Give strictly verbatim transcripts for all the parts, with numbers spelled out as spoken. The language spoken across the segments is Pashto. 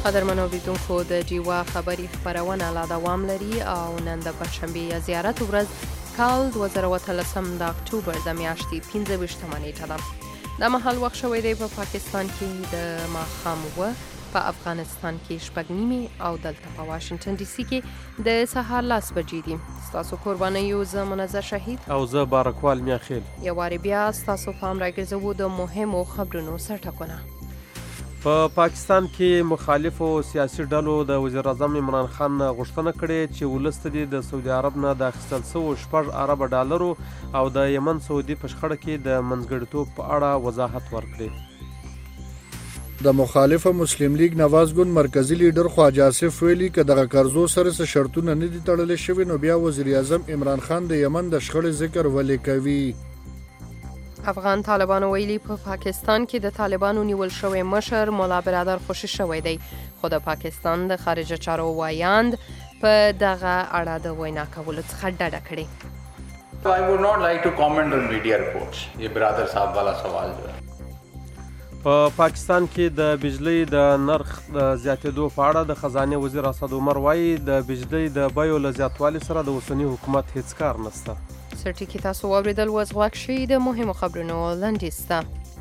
قدرمنو اوریدونکو د ډیوا خبري خبرونه لا دوام لري او نن د پنځشنبه یا زیارت ورځ کال دوه زره او اتلسم د اکتوبر د میاشتې پنځه ویشتمه نیټه ده. د مهال وخت شوی دی په پاکستان کې د ماښام اوه، په افغانستان کې شپږ نیمې او دلته په واشنگټن ډي سي کې د سهار لس بجې دي. ستاسو قربانیو زه منظر شهید او زه بارکوال میاخیل. یو وارې بیا ستاسو پام راګرځوو د مهمو خبرونو سرټکونه. په پاکستان کې مخالفو سیاسي ډلو د وزیر اعظم عمران خان غوښتنه کړې چې ولس ته د سعودي عرب نه د اخیستل شویو شپږ اربه ډالرو او د یمن سعودي په شخړه کې د منځګړیتوب په اړه وضاحت ورکړي. د مخالفه مسلم لیگ نواز ګوند مرکزی لیډر خواجه آصف ویلي که دغه قرضو سره څه شرطونه نه دي تړلی شوي نو بیا وزیر اعظم عمران خان د یمن د شخړې ذکر ولې کوي. افغان طالبانو ویلي په پا پاکستان کې د طالبانو نیول شوی مشر مولا برادر خوشی شوی دی، خو د پاکستان د خارجه چارو وایاند په دغه اړه د وینا کولو څخه ډډه کړې. I would not like to comment on media reports. یہ برادر صاحب والا سوال جو ہے. په پاکستان کې د بجلی د نرخ د زیاتېدو په اړه د خزانه وزیر اسد عمر وایي د بجلی د بیو له زیاتوالي سره د اوسني حکومت هیڅ کار نشته. سرټي کې تاسو واوریدل وز غوږ شئ د مهمو خبرونو لنډیز ته.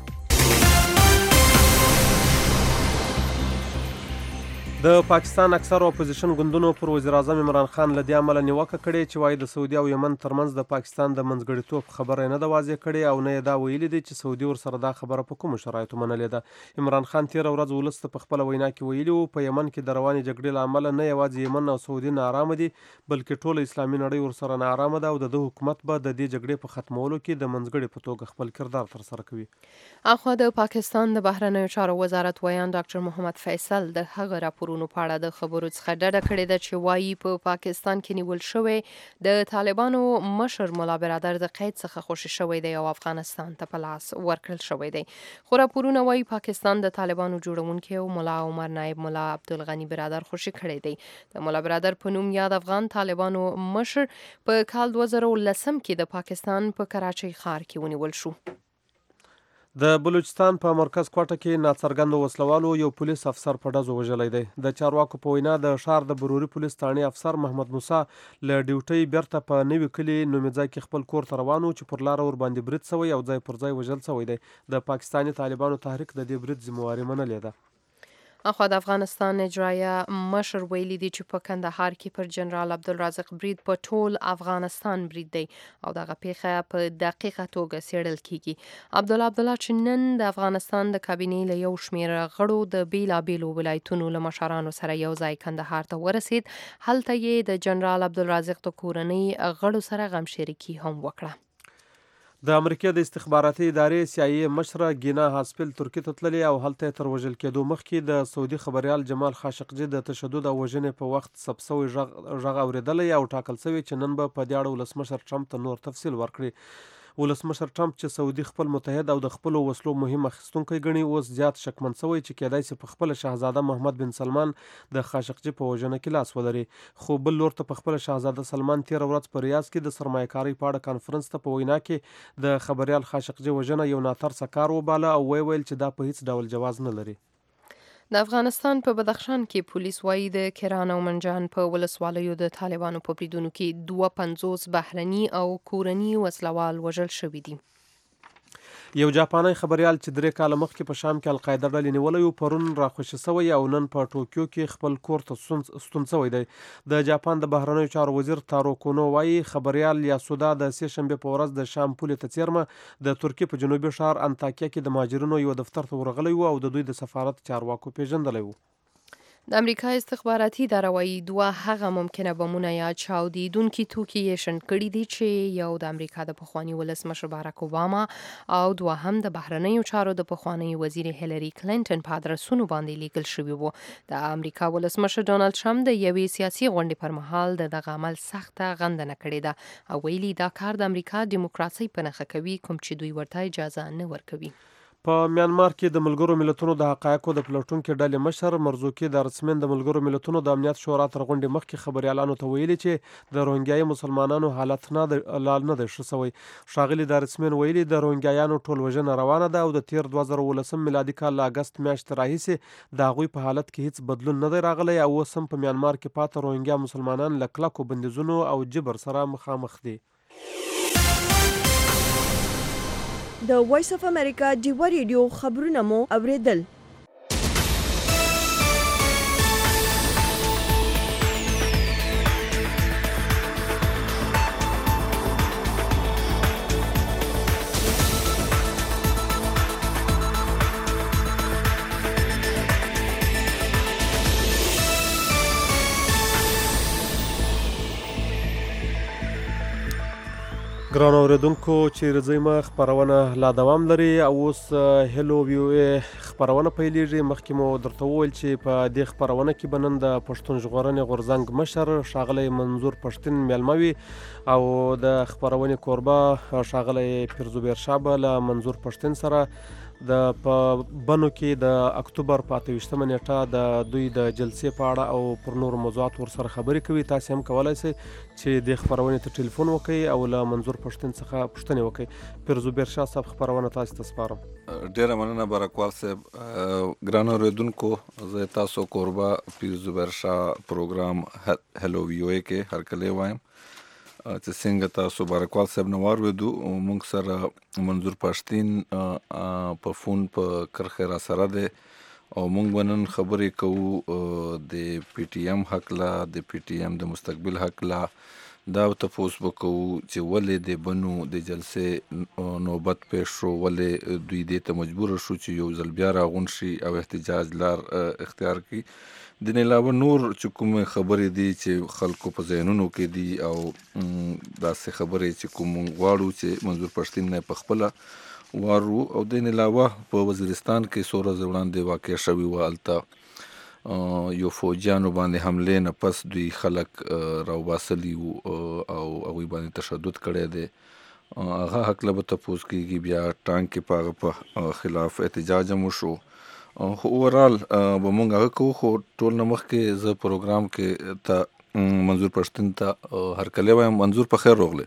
د پاکستان اکثر اپوزیشن ګوندونو پر وزیر اعظم عمران خان له دې امله نیوکه کړې چې وایي د سعودي او یمن ترمنځ د پاکستان د منځګړیتوب خبره نه ده واضح کړې او نه یې دا ویلي دي چې سعودي ورسره دا خبره په کومو شرایطو منلې ده. عمران خان تېره ورځ ولس ته په خپله وینا کې ویلي وو په یمن کې د روانې جګړې له امله نه یوازې یمن او سعودي ناارامه دي بلکې ټوله اسلامي نړۍ ورسره ناارامه ده او د ده حکومت به د دې جګړې په ختمولو کې د منځګړي په توګه خپل کردار ترسره کوي. اخوا د پاکستان د بهرنیو چارو وزارت ویان ډاکټر محمد فیصل د هغه راپورونو په اړه د خبرو څخه ډډه کړې ده چې وایي په پا پاکستان کې نیول شوی د طالبانو مشر مولا برادر د قید څخه خوشی شوی دی او افغانستان ته په لاس ورکړل شوی دی. خو راپورونه وایي پاکستان د طالبانو جوړونکي او ملا عمر نایب ملا عبدالغني برادر خوشی کړی دی. د مولا برادر په نوم یاد افغان طالبانو مشر په کال دوه زره او لسم کې د پاکستان په کراچۍ ښار کې ونیول شو. د بلوچستان په مرکز کوټه کې ناڅرګندو وسلوالو یو پولیس افسر په ډزو وژلی دی. د چارواکو په وینا د ښار د بروري پولیس تاڼي افسر محمد موسی له ډیوټۍ بیرته په نوي کلي نومیځای کې خپل کور ته روان و چې پر لاره ورباندې برید سوی او ځای پر ځای وژل سوی دی. د پاکستاني طالبانو تحریک د دې برید ذمهواري منلې ده. اخوا د افغانستان اجرایه مشر ویلي دی چې په کندهار کې پر جنرال عبدالرازق برید په ټول افغانستان برید دی او دغه پیښه په دقیقه توګه څیړل کیږي. عبدالله عبدالله چې نن د افغانستان د کابینې له یو شمېر غړو د بیلابیلو ولایتونو له مشرانو سره یو ځای کندهار ته ورسید، هلته یې د جنرال عبدالرازق د کورنۍ غړو سره غمشریکي هم وکړه. د امریکا د استخباراتي ادارې سی آی ای مشره ګینا هاسپل ترکیې ته تللې او هلته تر وژل کېدو مخکې د سعودي خبریال جمال خاشقجي د تشدد او وژنې په وخت ثبت شوی غږ اورېدلی او ټاکل شوی چې نن به په دې اړه ولسمشر ټرمپ ته نور تفصیل ورکړي. ولسمشر ټرمپ چې سعودي خپل متحد او د خپلو وسلو مهم اخیستونکی ګڼي اوس زیات شکمن شوی چې کېدای شي په خپله شهزاده محمد بن سلمان د خاشقجي په وژنه کې لاس ولري. خو بل لور ته په خپله شهزاده سلمان تېره ورځ په ریاض کې د سرمایه‌کارۍ په اړه کانفرنس ته په وینا کې د خبریال خاشقجي وژنه یو ناترسه کار وباله او ویې ویل چې دا په هیڅ ډول جواز نه لري. د افغانستان په بدخشان کې پولیس وایي د کران او منجان په ولسوالیو د طالبانو په بریدونو کې دوه پنځوس بهرني او کورني وسلوال وژل شوي دي. یو جاپانی خبریال چې درې کاله مخکې په شام کې القاعده ډلې نیولی و پرون راخوشي شوی او نن په ټوکیو کې خپل کور ته ستون شوی دی. د جاپان د بهرنیو چارو وزیر تارو کونو وایي خبریال یاسودا د سې شنبې په ورځ د شام پولې ته څیرمه د ترکیې په جنوبي ښار انطاکیه کې د مهاجرینو یو دفتر ته ورغلی و او د دوی د سفارت چارواکو پیژندلی و. د امریکا استخباراتي اداره وایي دوه هغه ممکنه بمونه یا چاودیدونکي توکي یې شنډ کړي دي چې یو د امریکا د پخواني ولسمشر بارک اوباما او دوهم د بهرنیو چارو د پخواني وزیر هیلری کلینټن په ادرسونو باندې لیکل شوي وو. د امریکا ولسمشر ډونالد ټرمپ د یوې سیاسي غونډې پر مهال د دغه عمل سخته غندنه کړې ده او ویلي دا کار د امریکا دیموکراسۍ په نښه کوي کوم چې دوی ورته اجازه نه ورکوي. په میانمار کې د ملګرو ملتونو د حقایقو د پلټونکو ډلې مشر مرزوقي د رسمن د ملګرو ملتونو د امنیت شورا تر غونډې مخکې خبريالانو ته ویلي چې د روهینګیا مسلمانانو حالت نه د لال نه دی ښه شوی. ښاغلي د رسمن ویلي د روهینګیانو ټول وژنه روانه ده او د تیر دوه زره ولسم میلادي کال له اګست میاشتې راهیسې د هغوی په حالت کې هیڅ بدلون نه دی راغلی او اوس هم په میانمار کې پاته روهینګیا مسلمانان له کلکو بندیزونو او جبر سره مخامخ دي. د وایس اف امریکا ډیوه ریډیو خبرونه مو اوریدل. ګران اوریدونکو چې رځیمه خبرونه لا دوام لري او اوس هلو ویو ای خبرونه پیلېږي. مخکې مو درته وویل چې په دې خبرونه کې به نن د پښتون ژغورنې غورځنګ مشر ښاغلی منظور پښتین میلمه وي او د خبرونې کوربه ښاغلی پیرزوبیر شاه به له منظور پښتین سره د په بنو کې د اکتوبر په اته ویشتمه نیټه د دوی د جلسې په اړه او پر نور موضوعات ورسره خبرې کوي. تاسو هم کولای شئ چې د خبرونې ته ټلیفون وکړئ او له منظور پښتین څخه پوښتنې وکړئ. پیرزوبیر شاه صاحب خبرونه تاسو ته سپارم. ډیره مننه برکوال صاحب. ګران اوریدونکو زه تاسو کوربه پیرزوبیر شاه پروګرام هلو ویو ای کې هرکلی وایم چې څنګه تاسو برکوال صاحب نو واورېدو. موږ سره منظور پښتین په فون په کرښه را سره دی او موږ به نن خبرې کوو د پی ټي ایم حقله د پی ټي ایم د مستقبل حقله. دا تپوس به کوو چې ولې د بنو د جلسې نوبت پیښ شو، ولې دوی دې ته مجبور شو چې یو ځل بیا راغونډ شي او احتجاج لار اختیار کړي. د نه علاوه نور چې کومې خبرې دي چې خلکو په ذهنونو کې دي او داسې خبرې چې کوم غواړو چې منظور پښتین نه په خپله وارو. او د نه علاوه په وزیرستان کې څو ورځې وړاندې واقع شوي وه، هلته یو فوجیانو باندې حملې نه پس دوی خلک راوباسلي وو او هغوی باندې تشدد کړی دی. هغه هکله به تپوس کېږي. بیا ټانک کې په هغه په خلاف احتجاج هم وشو. خو اوورال به مونږ هغه کوو. خو ټول نه مخکې زه پروګرام کې ته منظور پښتین ته هرکلی وایم. منظور په خیر راغلی.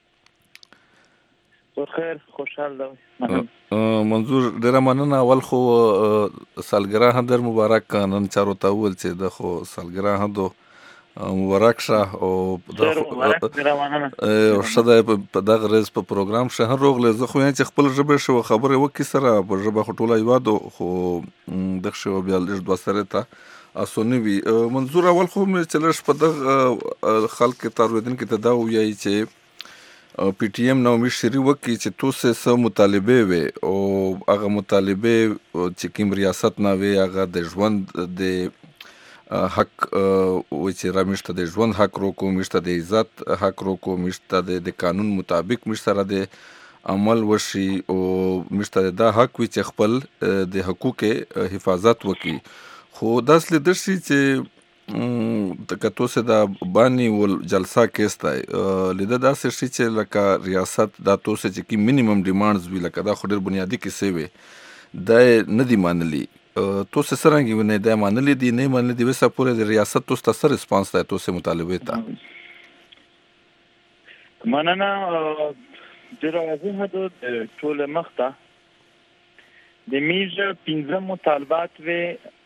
په خیر خوشحال دی. منظور ډیره مننه. اول خو سالګرا هم در مبارک. نن چارو ته وویل چې د خو سالګرا هم دو مبارک شه او شده په دغه ورځ په پروګرام شه هم راغلی. زه خو یم چې خپل ژبه شو خبرې وکړي سره په ژبه خو ټوله یوادو خو دغه شو بیا لږ دوه سره ته اسونی وي. منظور اول خو مې چې لږ په دغه خلک ته اورېدونکي ته دا ووایي چې پی ټي ایم نو مشري وکړي چې توسې څه مطالبې وې او هغه مطالبې چې کوم ریاست نه وې هغه د ژوند د حق و چې را مشته د ژوند حق روکو، مشته د عزت حق روکو، مشته د قانون مطابق مش سره د عمل وشي او مشته دا حق وي چې خپل د حقوق حفاظت وکړي. خو داس لیدل شي چې کتو سه دا بانی ول جلسه کېسته لیده داسې شي چې لکه ریاست دا توسه چې کی مینیمم ډیمانډز وی لکه دا خو ډېر بنیادی کیسې وي دا نه دی منلي. تو سه سرنګي ونه دا منلي دي نه منلي دي وسه پورې د ریاست تو ستاسو ریسپانس ته تو سه مطالبه ته مننه. د راځي هدا ټول مخته د میجه پنځه مطالبات و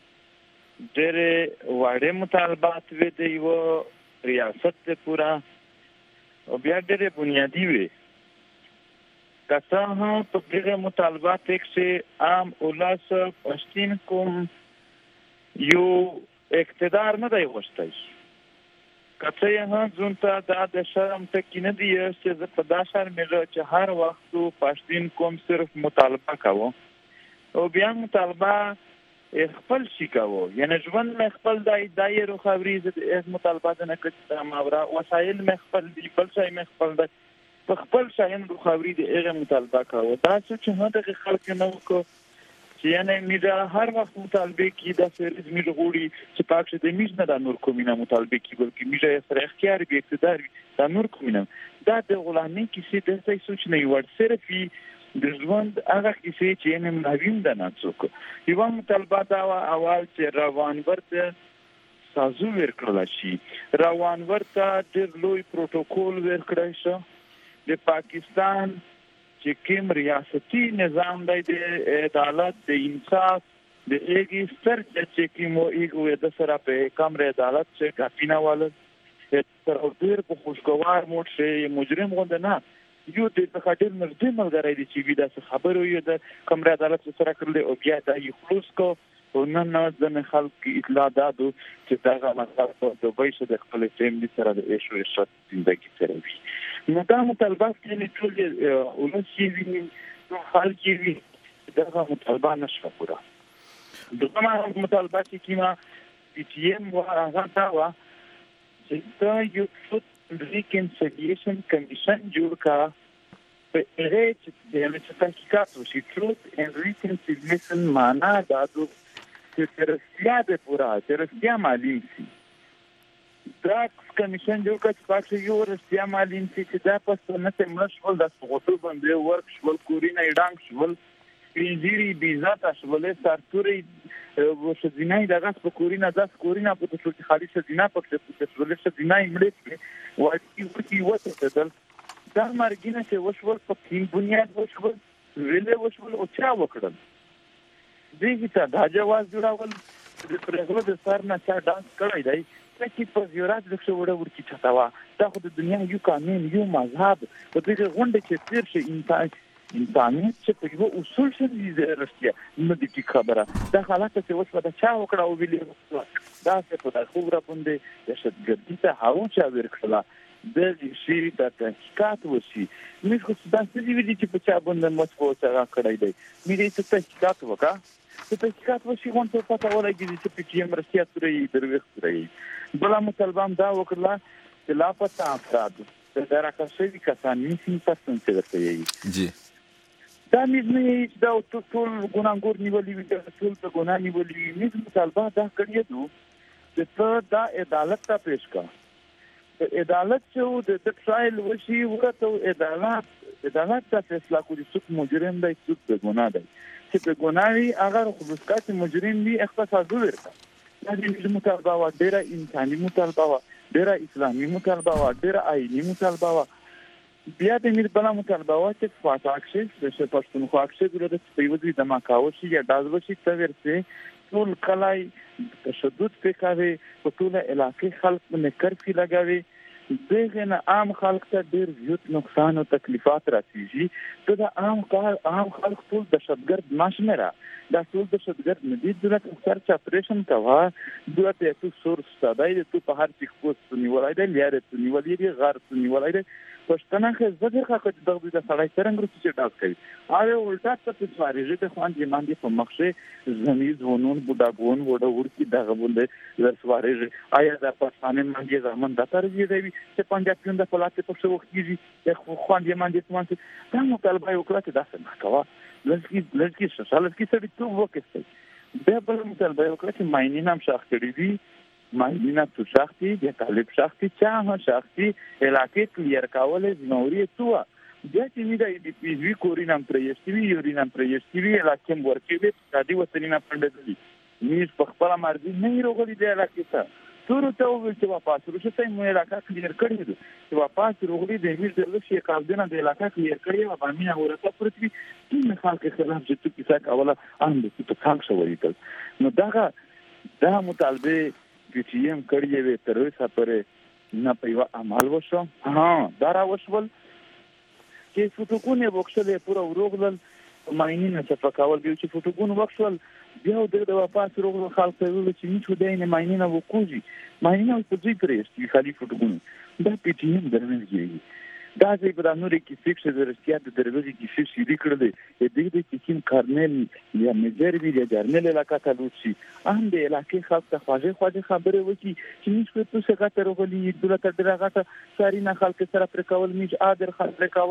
ډېر وړه مطالبات و د یو ریاست ته پورا او بیا ډېر بنیادی وي. کسا ها په دغه مطالبات کې عام اولاس پښتين کوم یو اقتدار نه دی غوښتای. کته ها ځونته د شرم ټکی نه دی چې په داشر مې چې هر وخت پښتين کوم صرف مطالبه کاوه او بیا مطالبه خپل شي کاوه. یعنی ژوند مې خپل دای دایره خبري از مطالبات نه کړه ماورا وسایل مې خپل دی بل ځای مې خپل دی په خپل شاین رو خبري د هغه مطالبه کاوه. دا چې هغه خلک نه وکړو چې یعنی میډا هر وخت مطالبه کی د سریز میډ غوړي چې پاک د میډ نه د نور کومینه مطالبه کی بلکې میډا سره اختیار به اقتدار د نور کومینه دا د غلامي کیسې د څه سوچ نه ور صرف د ژوند هغه کیسې چې نه مهمه ده نه څوک یو مطالبه دا اول چې روان ورته سازو ورکړل شي روان ورته ډېر لوی پروتوکول ورکړی شو د پاکستان چې کوم ریاستي نظام دی د عدالت د انصاف د ایګي ستر چې کوم ایګو د سره په کمره عدالت چې کافینه ول تر ډېر په خوشګوار موډ شي مجرم غوند نه یو د تخاطر نږدې ملګری دی چې ودا څه خبرو یو د کمره عدالت سره کړل او بیا دا یو خلاص کو او نن نو د خلک اطلاع دادو چې دا مسله په دوی سره د خپل فیملی سره د ایشو شت زندگی سره وي نو دا مطالبات کې ټول ولسی وی نو خلک وی دا مطالبه نشو پورا دغه مطالبات چې ما چې یم واه دا وا چې دا یو څه ریکنسیلیشن کمیشن جوړ کا په هغه چې د تحقیقات وشي ټروت اند ریکنسیلیشن معنا دا د ترسیا به پورا ترسیا معلوم شي دا کمیشن جوړ کړ چې پاتې یو ترسیا معلوم شي چې دا پس نه تم شول د سقوطو باندې ورک شول کورینه ایډانګ شول پینځيري بیزا تاسو ولې سارتوري وشدینای دغه په کورینه داس کورینه په څو کې خالي شدینه په څه ولې شدینای مړې وایي چې وته دل دا مرګینه چې وشول په کوم بنیاد وشول ویلې وشول او چا وکړل دغه ته دا جواز جوړول د پرغلو د سر نه چا ډانس کړی دی چې په زیارت د څو وړ ورکی چتاوا دا خو د دنیا یو قانون یو مذهب په دغه غونډه کې تیر شي انسان انسانیت چې په یو اصول شي زرستیا نو د کی خبره دا حالت چې وڅ په چا وکړه او ویلې دا څه په خبره باندې د شتګردی ته هاو چا ورکړه د شي د تحقیقات وشي موږ خو ستاسو دی ویلي چې په چا باندې مڅ وڅ را کړی دی موږ یې تحقیقات وکړه چې تحقیقات وشي غون ته پته ولګي چې په کې مرستیا سره دروښت لري بل مطالبه دا وکړه چې لا پته افراد د راکښې کسان نشي پسند څه جی دا مې دا ټول ګناګور نیولې وي ټول په ګنا نیولې وي موږ مطالبه دا کړی دو چې ته دا عدالت ته پیش کړه عدالت چې د ټرایل وشي ورته عدالت عدالت ته فیصله کوي څوک مجرم دی څوک په ګناه دی چې په ګناوي هغه خصوصات مجرم دي اختصاص ورته دا د مطالبه و ډیره انساني مطالبه و ډیره اسلامي مطالبه و ډیره آئینی مطالبه و بیا د میر بل مطالبه و چې فاتاکشي د پښتونخوا کې د پیوځي د ماکاوشي یا دازوشي ته ورته ټول کلای تشدد پکاوي په ټول علاقې خلک باندې کرفي لګاوي دغه نه عام خلک ته ډیر زیات نقصان او تکلیفات راځي ته د عام کار عام خلک ټول د شتګرد ماشمره دا ټول د شتګرد ندی دغه سرچ اپریشن کوا دغه ته سور ستادای ته په هر څه کو نیولای دی لري ته نیولای دی غار ته نیولای دی پښتنه خو زګر خاطر دغه د سړی څنګه رسې چې ډاک کوي هغه الټا ته سوارېږي ته خوان دي باندې په مخشه زميز ونون بډاګون وډه ورکی دغه باندې ور سوارېږي آیا د پښتانه باندې ځمن د ترجیح دی چې پنځه پیوند په لاته په څو وخت کېږي خو خوان دي باندې څه دا مطالبه وکړه چې دا څنګه کوا لږی لږی سوال کې څه ډېر وکړي دا بل مطالبه وکړه چې مایني نام شاخ کړی دي ماینینا تو شخصي د طالب شخصي چا هم شخصي علاقې کلیر کول نوري تو بیا چې می د پی وی کورینم پرېستوي یورینم پرېستوي علاقې ورکوي د دې وسلینا پندې میز په خپل مرزي نه روغلي د علاقې ته تور ته ویل چې واپس ورشته مې علاقې کلیر کړی دي چې واپس روغلي د میز د لشي قابلیت د علاقې کلیر کړی او باندې اورته پرتوي چې خلک خلاف چې تو کیسه کوله ان د څه څنګه شوې نو دا دا مطالبه چې یم کړی وي تر اوسه پورې نه په یو عمل وشو ها دا را وشول چې فوټوګونه وکړل پورا وروغلل ماینه نه څه پکاول دی چې فوټوګونه وکړل بیا د واپس وروغلل خلک ته ویل چې هیڅ دای نه ماینه نه وکوږي ماینه په دې پرې چې خالي فوټوګونه دا په دې هم درنګي دا چې په نورې کې فکس درستیا د دروازې کې فکس لري کړل د دې د کیم کارنل یا میجر وی یا جرنل علاقه ته لوشي هم د علاقې خاص ته خواجه خواجه خبره وکي چې هیڅ څه څه غته رغلي دلته درغه ساري نه خلک سره پر کول میج ادر خلک کول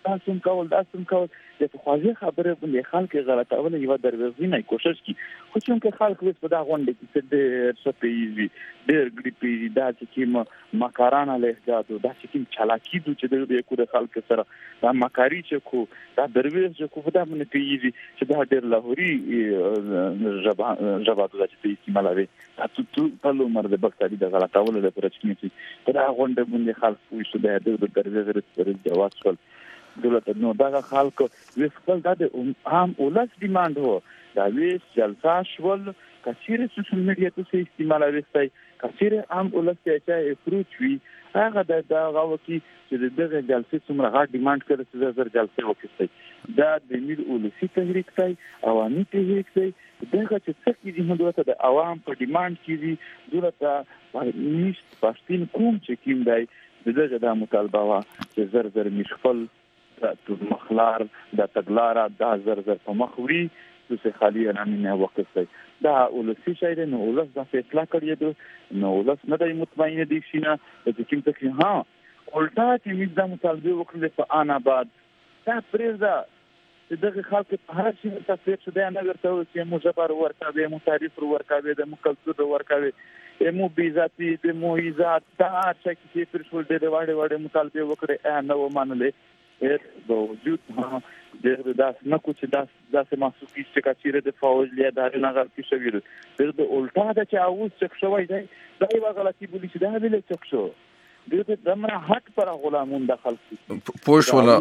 تاسو کول تاسو کول د خوازي خبره باندې خلک غلطول یو دروغینه کوشش کی خو چې خلک وس په دا غونډه کې د سپېږي ډېر ګریپي دا چې مکارانه لهجات دا چې چالاکی د چې د یو د خلک سره دا مکاری چې کو دا درویش چې کو په دا باندې پیږي چې دا ډېر لاهوري جبا جبا د چې استعمالوي تاسو ټول په لمر د بکتري د غلطول د پرچنی په دا غونډه باندې خلک وي چې د د درویش سره جواز کول دولت نو دا خلک وسخل د عام ولس ډیماند وو دا ویس جلسه شول کثیر سوشل میډیا ته استعمالوي ستای کثیر عام ولس چې اپروچ وی هغه د دا غوکی چې دغه جلسې څومره غاټ ډیماند کړي چې زر جلسه وکړي دا د مل ولسی تحریک دی عوامي تحریک دی دغه چې څه کیږي نو دلته د عوام په ډیماند کیږي دلته نشت پښتون کوم چې کیم دی دغه د مطالبه وا چې زر زر مشخل د مخلار د تګلارا د زر زر په مخوري چې خالی نه وقفه دا ولسی شاید نو ولس دا فیصله کړی دی نو ولس نه دی مطمئن دي شینه چې کوم څه ها الټا چې موږ د مطالبه وکړل په ان آباد دا پرېزا چې دغه خلک په هر شي تاسو چې دا نه ورته چې مو جبر ورکاوي مو تعریف ورکاوي د مو کلتور ورکاوي مو بیزاتی د مو عزت دا چې پر ټول ډېر واړه واړه مطالبه وکړي نه و منلې د وجود د داس نه کوم چې داس داسې محسوس چې کچېره د فوج لیا دار نه غلطي شوی دی د الټا د چې اوس څه شوی دی دا یو غلطي بولی چې دا ویل څه شو د دمر حق پر غلامون داخل پوش ولا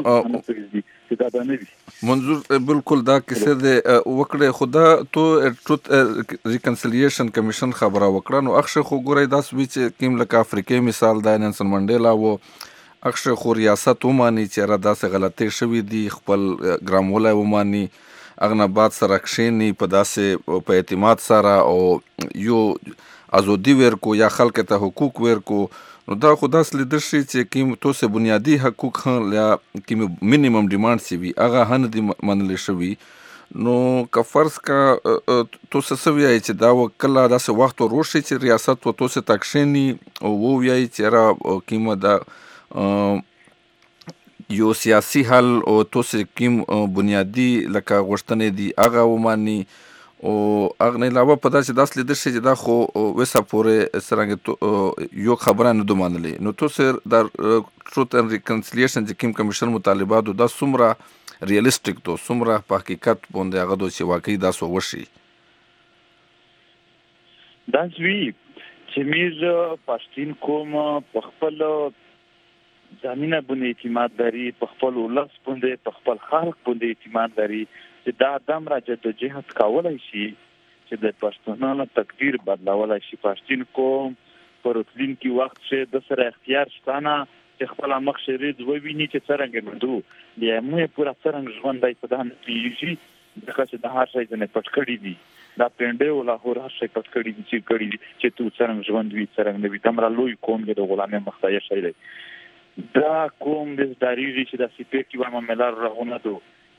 منظور بالکل دا کیسه د وکړه خدا تو ټروت ریکنسیلیشن کمیشن خبره وکړه نو اخشه خو ګورای داس وی چې کیم لکه افریقای مثال د نلسن منډیلا وو اخشه خو ریاست ومانی چې را داسې غلطي شوی دی خپل ګرامولای ومانی اغنا بعد سره کښینی په داسې په اعتماد سره او یو ازادي ورکو یا خلک ته حقوق ورکو نو دا خدا سره لیدل شي چې کیم تو سه بنیادی حقوق خان یا کیم مینیمم ډیماند سی وی هغه هن دی منل شوی نو که فرض کا تو سه سوی چې دا وکلا داسې وخت وروشي چې ریاست و تو سه تکښینی او وو وی چې را کیم دا یو سیاسي حل او تو سه کیم بنیادی لکه غوښتنې دي هغه ومانی او هغه نه علاوه په داسې داس لیدل شي چې دا خو وسه پورې سرنګ یو خبره نه دومانلې نو تو سه د ټروت اند ریکنسیلیشن چې کیم کمیشن مطالبات دا سمره ریالستیک تو سمره په حقیقت باندې هغه دوی چې واقعي دا سو وشي دا زوی چې میز پښتون کوم په خپل زمينه باندې اعتماد لري په خپل ولس باندې په خپل خلک باندې اعتماد لري چې دا دم راځي د جهاد کولای شي چې د پښتونانو تقدیر بدلولای شي پښتون کوم پرتلین کی وخت چې د سره اختیار شتانه چې خپل مخ شریز وویني چې څنګه مندو بیا مې پورا څنګه ژوندای په دان پیږي دغه چې د هر شي نه پټ کړی دي دا پنده ولا هر هر شي پټ کړی دي چې کړی دي چې تو څنګه ژوند وی څنګه نوی تمره لوی کوم د غلامه مخته شي دی دا کوم د داریږي چې د سپیک کی وامه ملار راغونه دو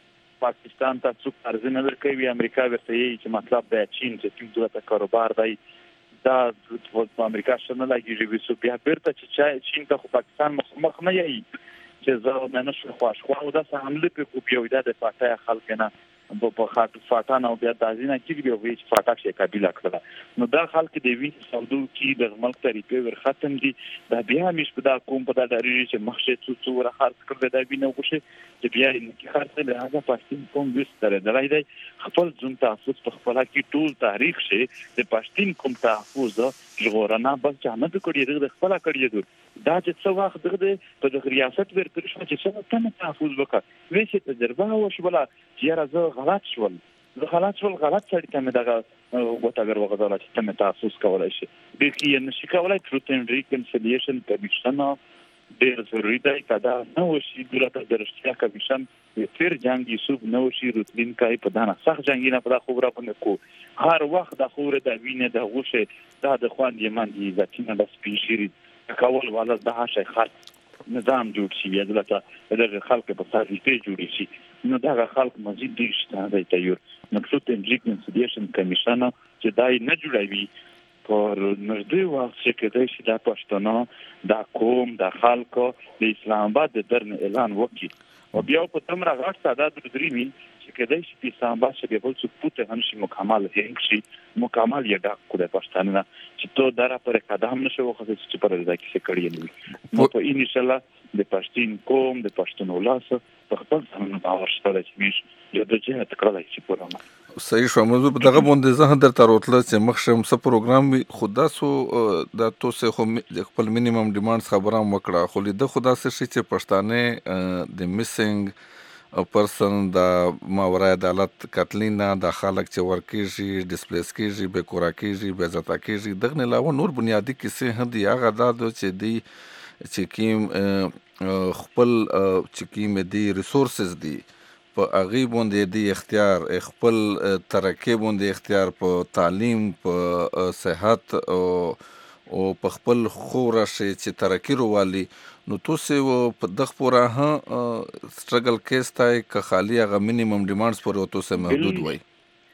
پاکستان ته څوک ارزنه ورکوي امریکا ورته یي چې مطلب د چین چې کوم دغه کاروبار دی دا د امریکا شنه لګي چې وسو بیا بیرته چې چین ته خو پاکستان مخ نه یي چې زه نه نشم خوښ خو دا سه حمله په کو پیو د فاتح خلک نه په خاطر فاتانه او بیا دازینه کې بیا وی چې فاتح شي قبیله کړه نو دا خلک د وی سعودو کې د ملک طریقې ور ختم دي دا بیا مش په دا کوم په دا لري چې مخشه څو څو ور خرڅ کړل دا بینه وشه چې بیا یې خرڅ له هغه پښتون کوم وستره درای دی خپل ځون تحفظ په خپل کې ټول تاریخ شي د پښتون کوم تحفظ ژغورنه بس جامه کړی د خپل کړی دی دا چې څو وخت دغه په د ریاست ور پرښه چې څنګه تم تحفظ وکړه وی چې تجربه وشوله چې راځه غلط شول زه غلط شول غلط سړی ته مې دغه وټاګر وغځول چې تم تحفظ کولای شي د کې نشي کولای ټروت اند ریکنسیلیشن کمیشن ډېر ضروري دی کدا نو شي دلته درشتیا کمیشن تیر جنگي سوب نو شي روتلین کای په دانه سخت جنگي نه په خبره باندې کو هر وخت د خوره د وینې د غوشه دا د خوان یمن دي ځکه د سپیشری کول ولا د هاشي خاص نظام جوړ شي یا دلته د خلکو په سازي جوړ شي نو دا خلک مزید دي شته د یو نو ټروت اند ریکنسیلیشن کمیشن چې دای نه جوړوي پر نږدې وخت چې کېدای شي د پښتنو د قوم د خلکو د اسلام آباد د درن اعلان وکړي او بیا په تمره غاټ تعداد درېمي چې کدی شي سامبا چې به څه پوته هنشي مکمل هنګ شي مکمل یې ډاک کړه پښتانه چې تو دره پر قدم نشو خو چې پر دې کې څه کړی نه نو په ان شاء الله د پښتون قوم د پښتون ولس په خپل ځان باور شته چې یو د جهه تکړه شي پرونه صحیح شو. موضوع په دغه باندې زه هم درته راوتله چې مخشم څه پروګرام وي خدا سو د توسه خو خپل مینیمم ډیمانډز خبره وکړه خو لیده خدا څه شي چې پښتانه د میسنګ پرسن د ماورای عدالت کتلینا د خلک چې ورکیږي ډیسپلیس کیږي به کورا کیږي به زتا کیږي دغه علاوه نور بنیادی کیسې هم دي هغه د چې دی چې کیم خپل چې کیم دی ریسورسز دي په هغې باندې د اختیار خپل ترقۍ باندې اختیار په تعلیم په صحت او په خپل خوره شي چې ترقۍ روالي نو تاسو په دغه پوره هم سټرګل کېستای که خالی هغه مینیمم ډیمانډز پورې تاسو محدود وای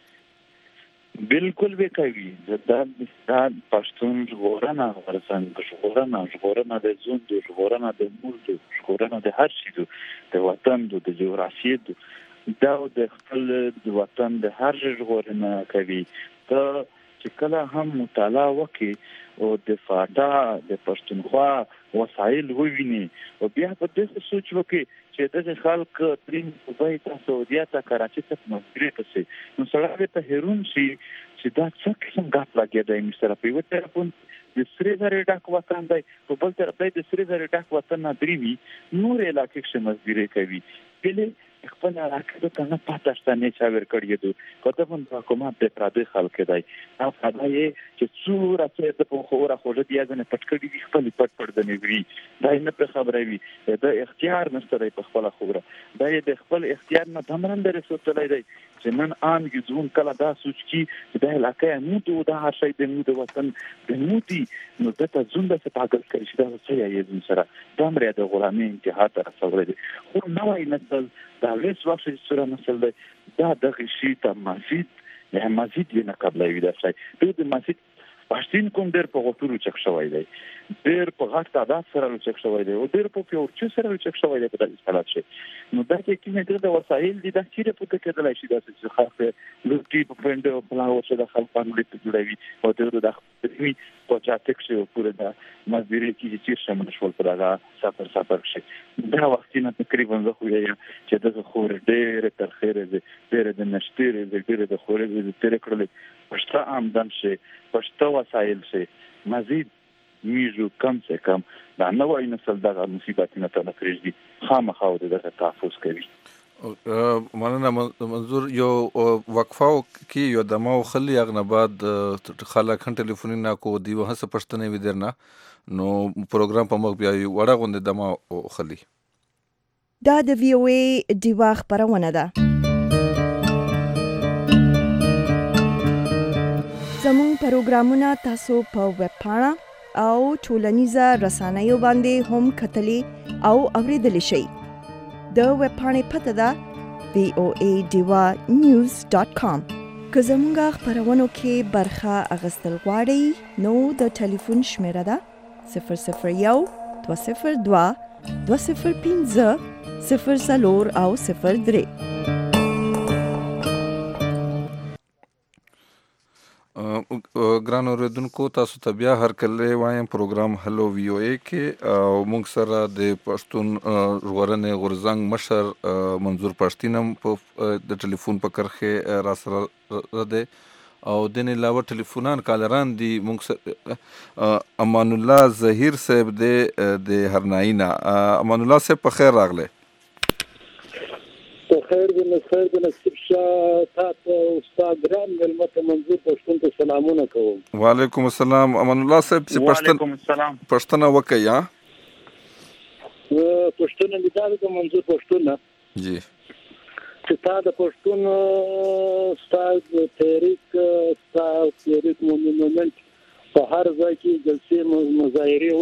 بالکل به کوي دا د پښتون ژغورنه ورڅنګ ژغورنه ژغورنه د زوند ژغورنه د ملت ژغورنه د هر شي د وطن د جغرافیې دا د خپل د وطن د هر ژغورنه کوي ته چې کله هم مطالعه وکړي او د فاټا د پښتونخوا وسایل وویني او بیا په دې سوچ وکړي چې د خلک ترين دوی ته سعودي ته کراچي ته مګری پسې نو سره ته هرون شي چې دا څه څنګه غاټ لګیدای مستر په یو طرفون د سری زری ډاک وطن دی په بل طرف دی د سری زری ډاک وطن نه دریوي نور علاقې کې مګری کوي بل خپل علاقې ته نه پاتاشتنه چا ور کړی دي کته په حکومت د پردي خلک دی او خدای چې څوره چې په خوره خوله دی ځنه پټکړی دي خپل پټ پټ د نیوري دا نه په خبره وي د اختیار نشته په خپل خوره دا د خپل اختیار نه دمرند رسوتلای دی چې نن ان یزون کله دا سوچ کی چې د علاقې نو ته دا هر شي د نو د وطن د موتی نو د ته زونده څه پاګل کړی چې دا څه یې زون سره د امر د غلامي انتها تر رسول دي خو نو یې نسل دا ویس وخت چې سره نسل دی دا دغه شی ته مزید یا مزید نه قبلوي دا شي د مزید پښتون کوم ډېر په غوټورو چک شوی دی ډېر په غټ تعداد سره چک شوی دی او ډېر په پیورچ سره چک شوی دی په دغه حالت شي نو دا چې کینه د وسایل دي د چیرې په کې کېدلای شي دا چې خاصه لوټي په پرند او په لاو سره خلک باندې ته جوړوي او د دغه په چاټک شي پورې دا مزيري کې چې شمن شول په دغه سفر سفر شي دا وخت نه تقریبا زه خو یې چې دغه خور ډېر تر خیره دي ډېر د نشټيره دي ډېر د خورې دي تر کړل پښتا آمدن شي پښتا وسایل شي مزید میجو کم سے کم دا نوې نسل دغه مصیبتونه ته نکړي خامخا دغه تحفظ کوي مننه منظور یو وقفه کې یو دمو خلی اغنه بعد خلک ټلیفون نه کو دی وهڅه پښتنه وی درنه نو پروګرام په مخ بیا وړه غونډه دمو خلی دا د وی او ای دیوا خبرونه ده زموږ پروګرامونه تاسو په ویب پاڼه او ټولنیزه رسنیو باندې هم کتلی او اوریدلی شئ د ویب پاڼې پته ده وی او ای دیوا نیوز ډاټ کام که زموږ خبرونو کې برخه اخیستل غواړئ نو د ټلیفون شمیره ده صفر صفر یو دوه صفر دوه دوه صفر پنځه صفر څلور او صفر درې ګران اوریدونکو تاسو ته بیا هر کله وایم پروګرام هلو وی او ای کې او موږ سره د پښتون ژغورنې غورځنګ مشر منظور پښتینم په د ټلیفون په کرخه را سره ده او د نه علاوه ټلیفونان کالران دي موږ امان الله ظهیر صاحب د هرناینا امان الله صاحب په خیر راغله خیر د نصر د نصر شاه تاسو استاد ګرام ملمت منظور پښتون ته سلامونه کوم وعلیکم السلام امان الله صاحب چې پښتون وعلیکم السلام پښتنه وکیا پښتون د تاسو منظور پښتون جی چې تاسو د پښتون استاد تحریک استاد تحریک مومنت په هر ځای کې جلسې مظاهره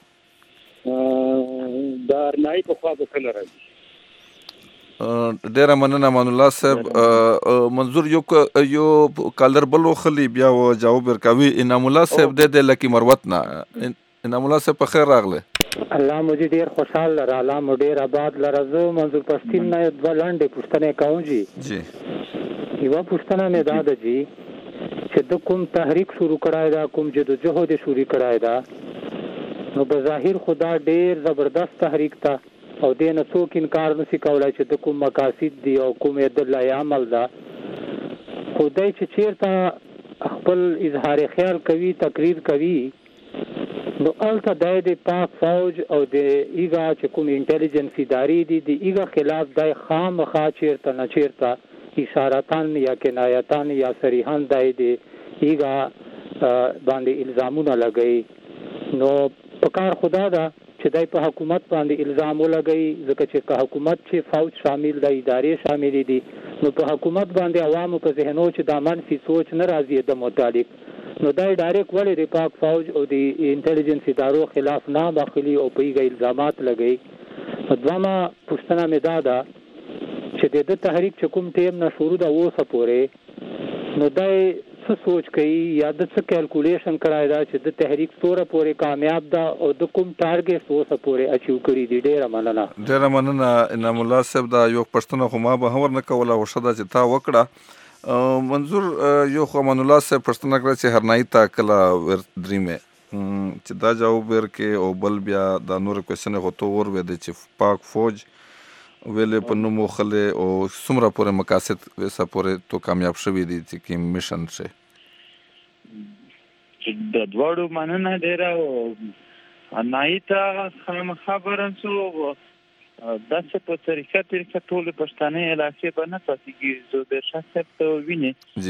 وکړي دا نه په خوا به کله راځي ډیره مننه امان الله صاحب منظور یو یو کالر بلو خلی بیا و جواب ورکوي انعام الله صاحب د لکی مروت نه انعام الله صاحب په خیر راغله الله مو دې ډېر خوشحال لره، الله مو ډېر آباد لره. زه منظور پښتین نه دوه لنډې پوښتنې کوم جی. جی یوه پوښتنه مې دا ده جی چې د کوم تحریک شروع کړی دا، کوم جدوجهد یې شروع کړی دا، نو بظاهر خدا ډېر زبردست تحریک ته او دې نه څوک انکار نشي کولی چې د کوم مقاصد دي او کوم یې د لای عمل ده. خو دی چې چېرته خپل اظهار خیال کوي، تقریر کوي، نو هلته دی د پاک فوج او د ایګا چې کوم انټیلیجنس ادارې دي د ایګا خلاف دی خامخا چېرته نه چېرته اشارتان یا کنایتان یا صریحان دی د ایګا باندې الزامونه لګوي. نو پکار خدا ده چې دی په حکومت باندې الزام ولګوي، ځکه چې که حکومت چې فوج شامل دی، ادارې شامل دي، نو په حکومت باندې عوامو په ذهنو چې دا منفي سوچ نه راځي د متعلق، نو دا ډایرکټ ولې د پاک فوج او د انټیلیجنس ادارو خلاف نه داخلي او په ایګا الزامات لګوي. دویمه پوښتنه مې دا ده چې د تحریک چې کوم ټیم نه شروع ده اوسه پورې، نو دا څه سوچ کوي یا د څه کیلکولیشن کړی دا چې د تحریک څومره پورې کامیاب ده او د کوم ټارګټ اوسه پورې اچیو کړي دي. ډېره مننه. ډېره مننه انعام الله صاحب. دا یو پښتنه خو ما به هم ورنه کوله او ښه ده چې تا وکړه. منظور یو خو امان الله صاحب پښتنه کړه چې هرنایي تا کله ور درېمې چې دا جواب ورکې او بل بیا دا نور کوېسچنې خو تو ور وې دی چې پاک فوج ویلې په نوم وښلې او څومره پورې مقاصد ویسه پورې تو کامیاب شوي دي چې کوم میشن شي. د دواړو مننه ډېره او هرنایي ته خامخا برنسو داسې په طریقه طریقه ټولې پښتنې علاقې به نه پاتې کېږي. زبیرشاه صاحب ته ووینې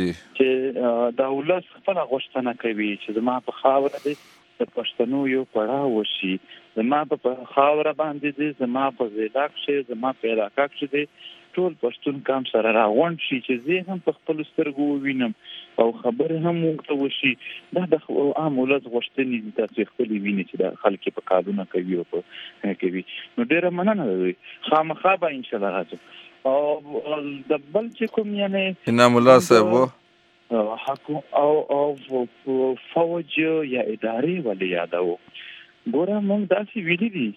چې د ولس خپله غوښتنه کوي چې زما په خاوره دی د پښتنو یو پړاو وشي، زما په خاوره باندې دی، زما په ضلع کښې، زما په علاقه کښې دی، ټول پښتون کام سره راغونډ شي چې زه هم په خپلو سترګو ووینم او خبرې هم ورته وشي. دا د عام ولس غوښتنې دي، تاسې خپلې وینې چې دا خلک یې په کالونه کوي او په کوي. نو ډېره مننه ده، خامخا به انشاءالله راځم. او د بل چې کوم یعنې انعام الله صاحب او او فوج یا ادارې ولې یادوو، ګوره موږ داسې ویلي دي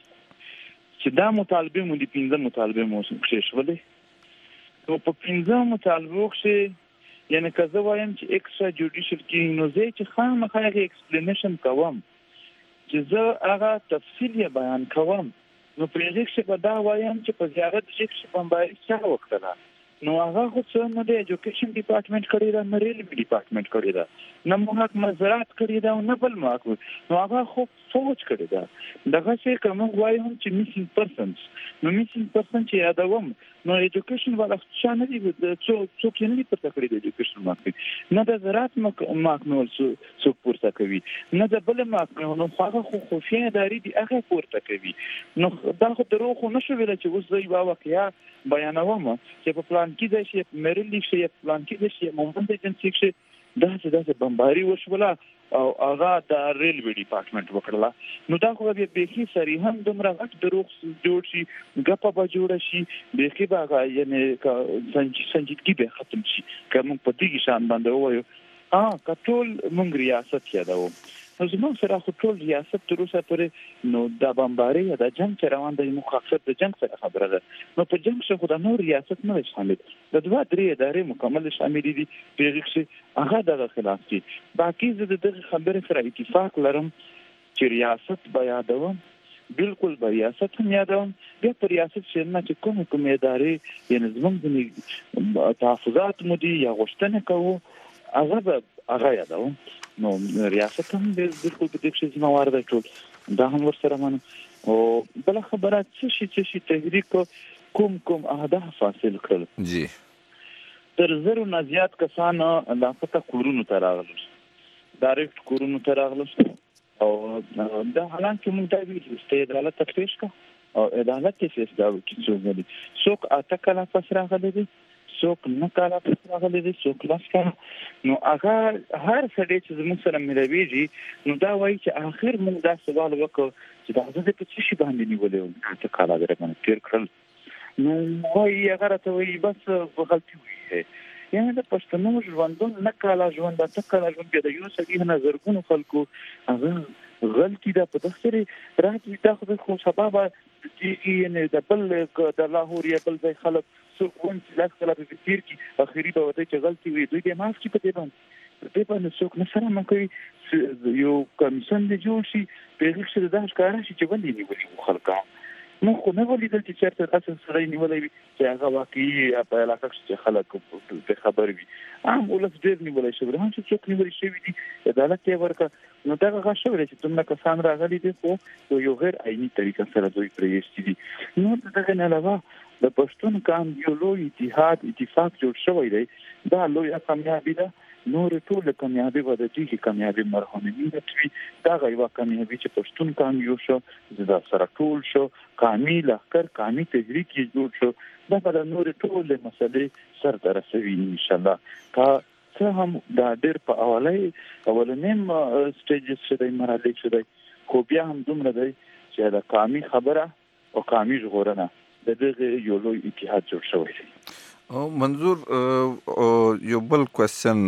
چې دا مطالبې مو دي، پنځه مطالبې مو کښې شولې. نو په پنځه مطالبو کښې یعنې که زه وایم چې ایکسټرا جوډیشل کیږي، نو زه چې خامخا هغې ایکسپلینیشن کوم چې زه هغه تفصیل یې بیان کوم، نو په هغې کښې به دا وایم چې په زیارت ژغ کښې بمباري چا وکړله. نو هغه خو څه نه د ایجوکیشن ډپارټمنټ کړې ده، نه ریلوې ډپارټمنټ کړې ده، نه محکمه زراعت کړې ده او نه بل محکمه، نو هغه خو فوج کړې ده. دغسې که موږ وایو هم چې میسینګ پرسنس، نو میسینګ پرسن چې یادوم نو ایجوکیشن والا چا نه دي، څوک یې نه دي پورته کړي د ایجوکیشن محکمې، نه د زراعت محکمې څوک پورته کوي، نه د بله محکمې، نو هغه خو خفیه ادارې دي هغه پورته کوي. نو دا خو دروغ خو نه شو ویلی چې اوس زه یوه واقعه بیانوم چې په پلان کې ځای شي، په میرلي کښې یا په پلان کې ځای شي، مومند ایجنسي کښې داسې داسې بمباري وشوله او هغه د ریلوې ډپارټمنټ وکړله. نو دا خو بیا بیخي صریحا دومره غټ دروغ جوړ شي، ګپه به جوړه شي، بیخي به هغه یعنې سنجیدګي به ختم شي که موږ په دغې شان باندې ووایو که ټول موږ ریاست یادوو. نو زموږ سره خو ټول ریاست تر اوسه پورې نو دا بمباري یا دا جنګ چې روان دی، موږ اکثر د جنګ سره خبره ده، نو په جنګ کښې خو د نور ریاست نه دی شامل، د دوه درې ادارې مکمل شاملې دي په هغې کښې هغه دغه خلاف دي. باقي زه د دغې خبرې سره اتفاق لرم چې ریاست به یادوم، بالکل به ریاست هم یادوم. بیا په ریاست کښې نه چې کومې کومې ادارې یعنې زموږ ځینې تحفظات مو دي یا غوښتنې کوو هغه به هغه یادوم. نو ریاست هم بالکل په دې کښې ذمهوار دی ټول، دا هم ورسره منم. او بله خبره څه شي څه شي تحریک کوم کوم اهداف حاصل کړل، جی تر زرو نه زیات کسان لاپته کورونو ته راغلل، ډایرکټ کورونو ته راغلل. او دا حالانکه موږ دا ویلي چې عدالت ته پیش کړه او عدالت یې فیصله وکړي څوک نه دي، څوک اته کاله پس راغلی دی، څوک نه کاله پس راغلی دی، څوک لس کاله. نو هغه هر سړی چې زموږ سره ملویږي نو دا وایي چې آخر موږ دا سوال وکړو چې دا زه په څه شي باندې نیولې وم، اته کاله در باندې تېر کړل. نو وایي هغه راته وایي بس په غلطي وایي، یعنې د پښتنو ژوندون نه کاله ژوند، اته کاله ژوند، بیا د یو سړي نه زرګونو خلکو هغه غلطي دا په دغه راځي دا خو سبب چې یې د بل د لاهور یا بل ځای خلک څوک ون چې لاس کله په تیر کې اخیری به وته چې غلطي وي دوی به معاف کړي په دې باندې په دې باندې څوک نه سره مکوي یو کمیشن دی جوړ شي په هیڅ څه د ښکارا شي چې باندې نیولې خلکا نو خو نه ولیدل چې چیرته اصل سره نیولې وي چې هغه واقعي په علاقه کې خلک په خبر وي عام ولس ډېر نیولې شي ورته چې څوک نیولې شي دي عدالت یې ورکه نو دا هغه شوی چې څومره کسان راغلي دي خو یو غیر عیني طریقه سره دوی پرېستي دي نو دغه نه علاوه د پښتون قام یو لوی اتحاد اتفاق جوړ شوی دی دا لوی کامیابی ده نور ټول کامیابی به د دې کامیابی مرهمین وي دا غوښه کامیابی چې پښتون قام یو شو زدا سره ټول شو قومي لخر قومي تحریک جوړ شو دا به نور ټول مسلې سر ته رسوي ان شاء الله کا څه هم دا ډېر په اولای اولنیم سټیجز شته مرحله شته خو بیا هم دومره دی چې دا قومي خبره او قومي ژغورنه د دغه یو لوی اتحاد جوړ شوی دی منظور یو بل کوېسچن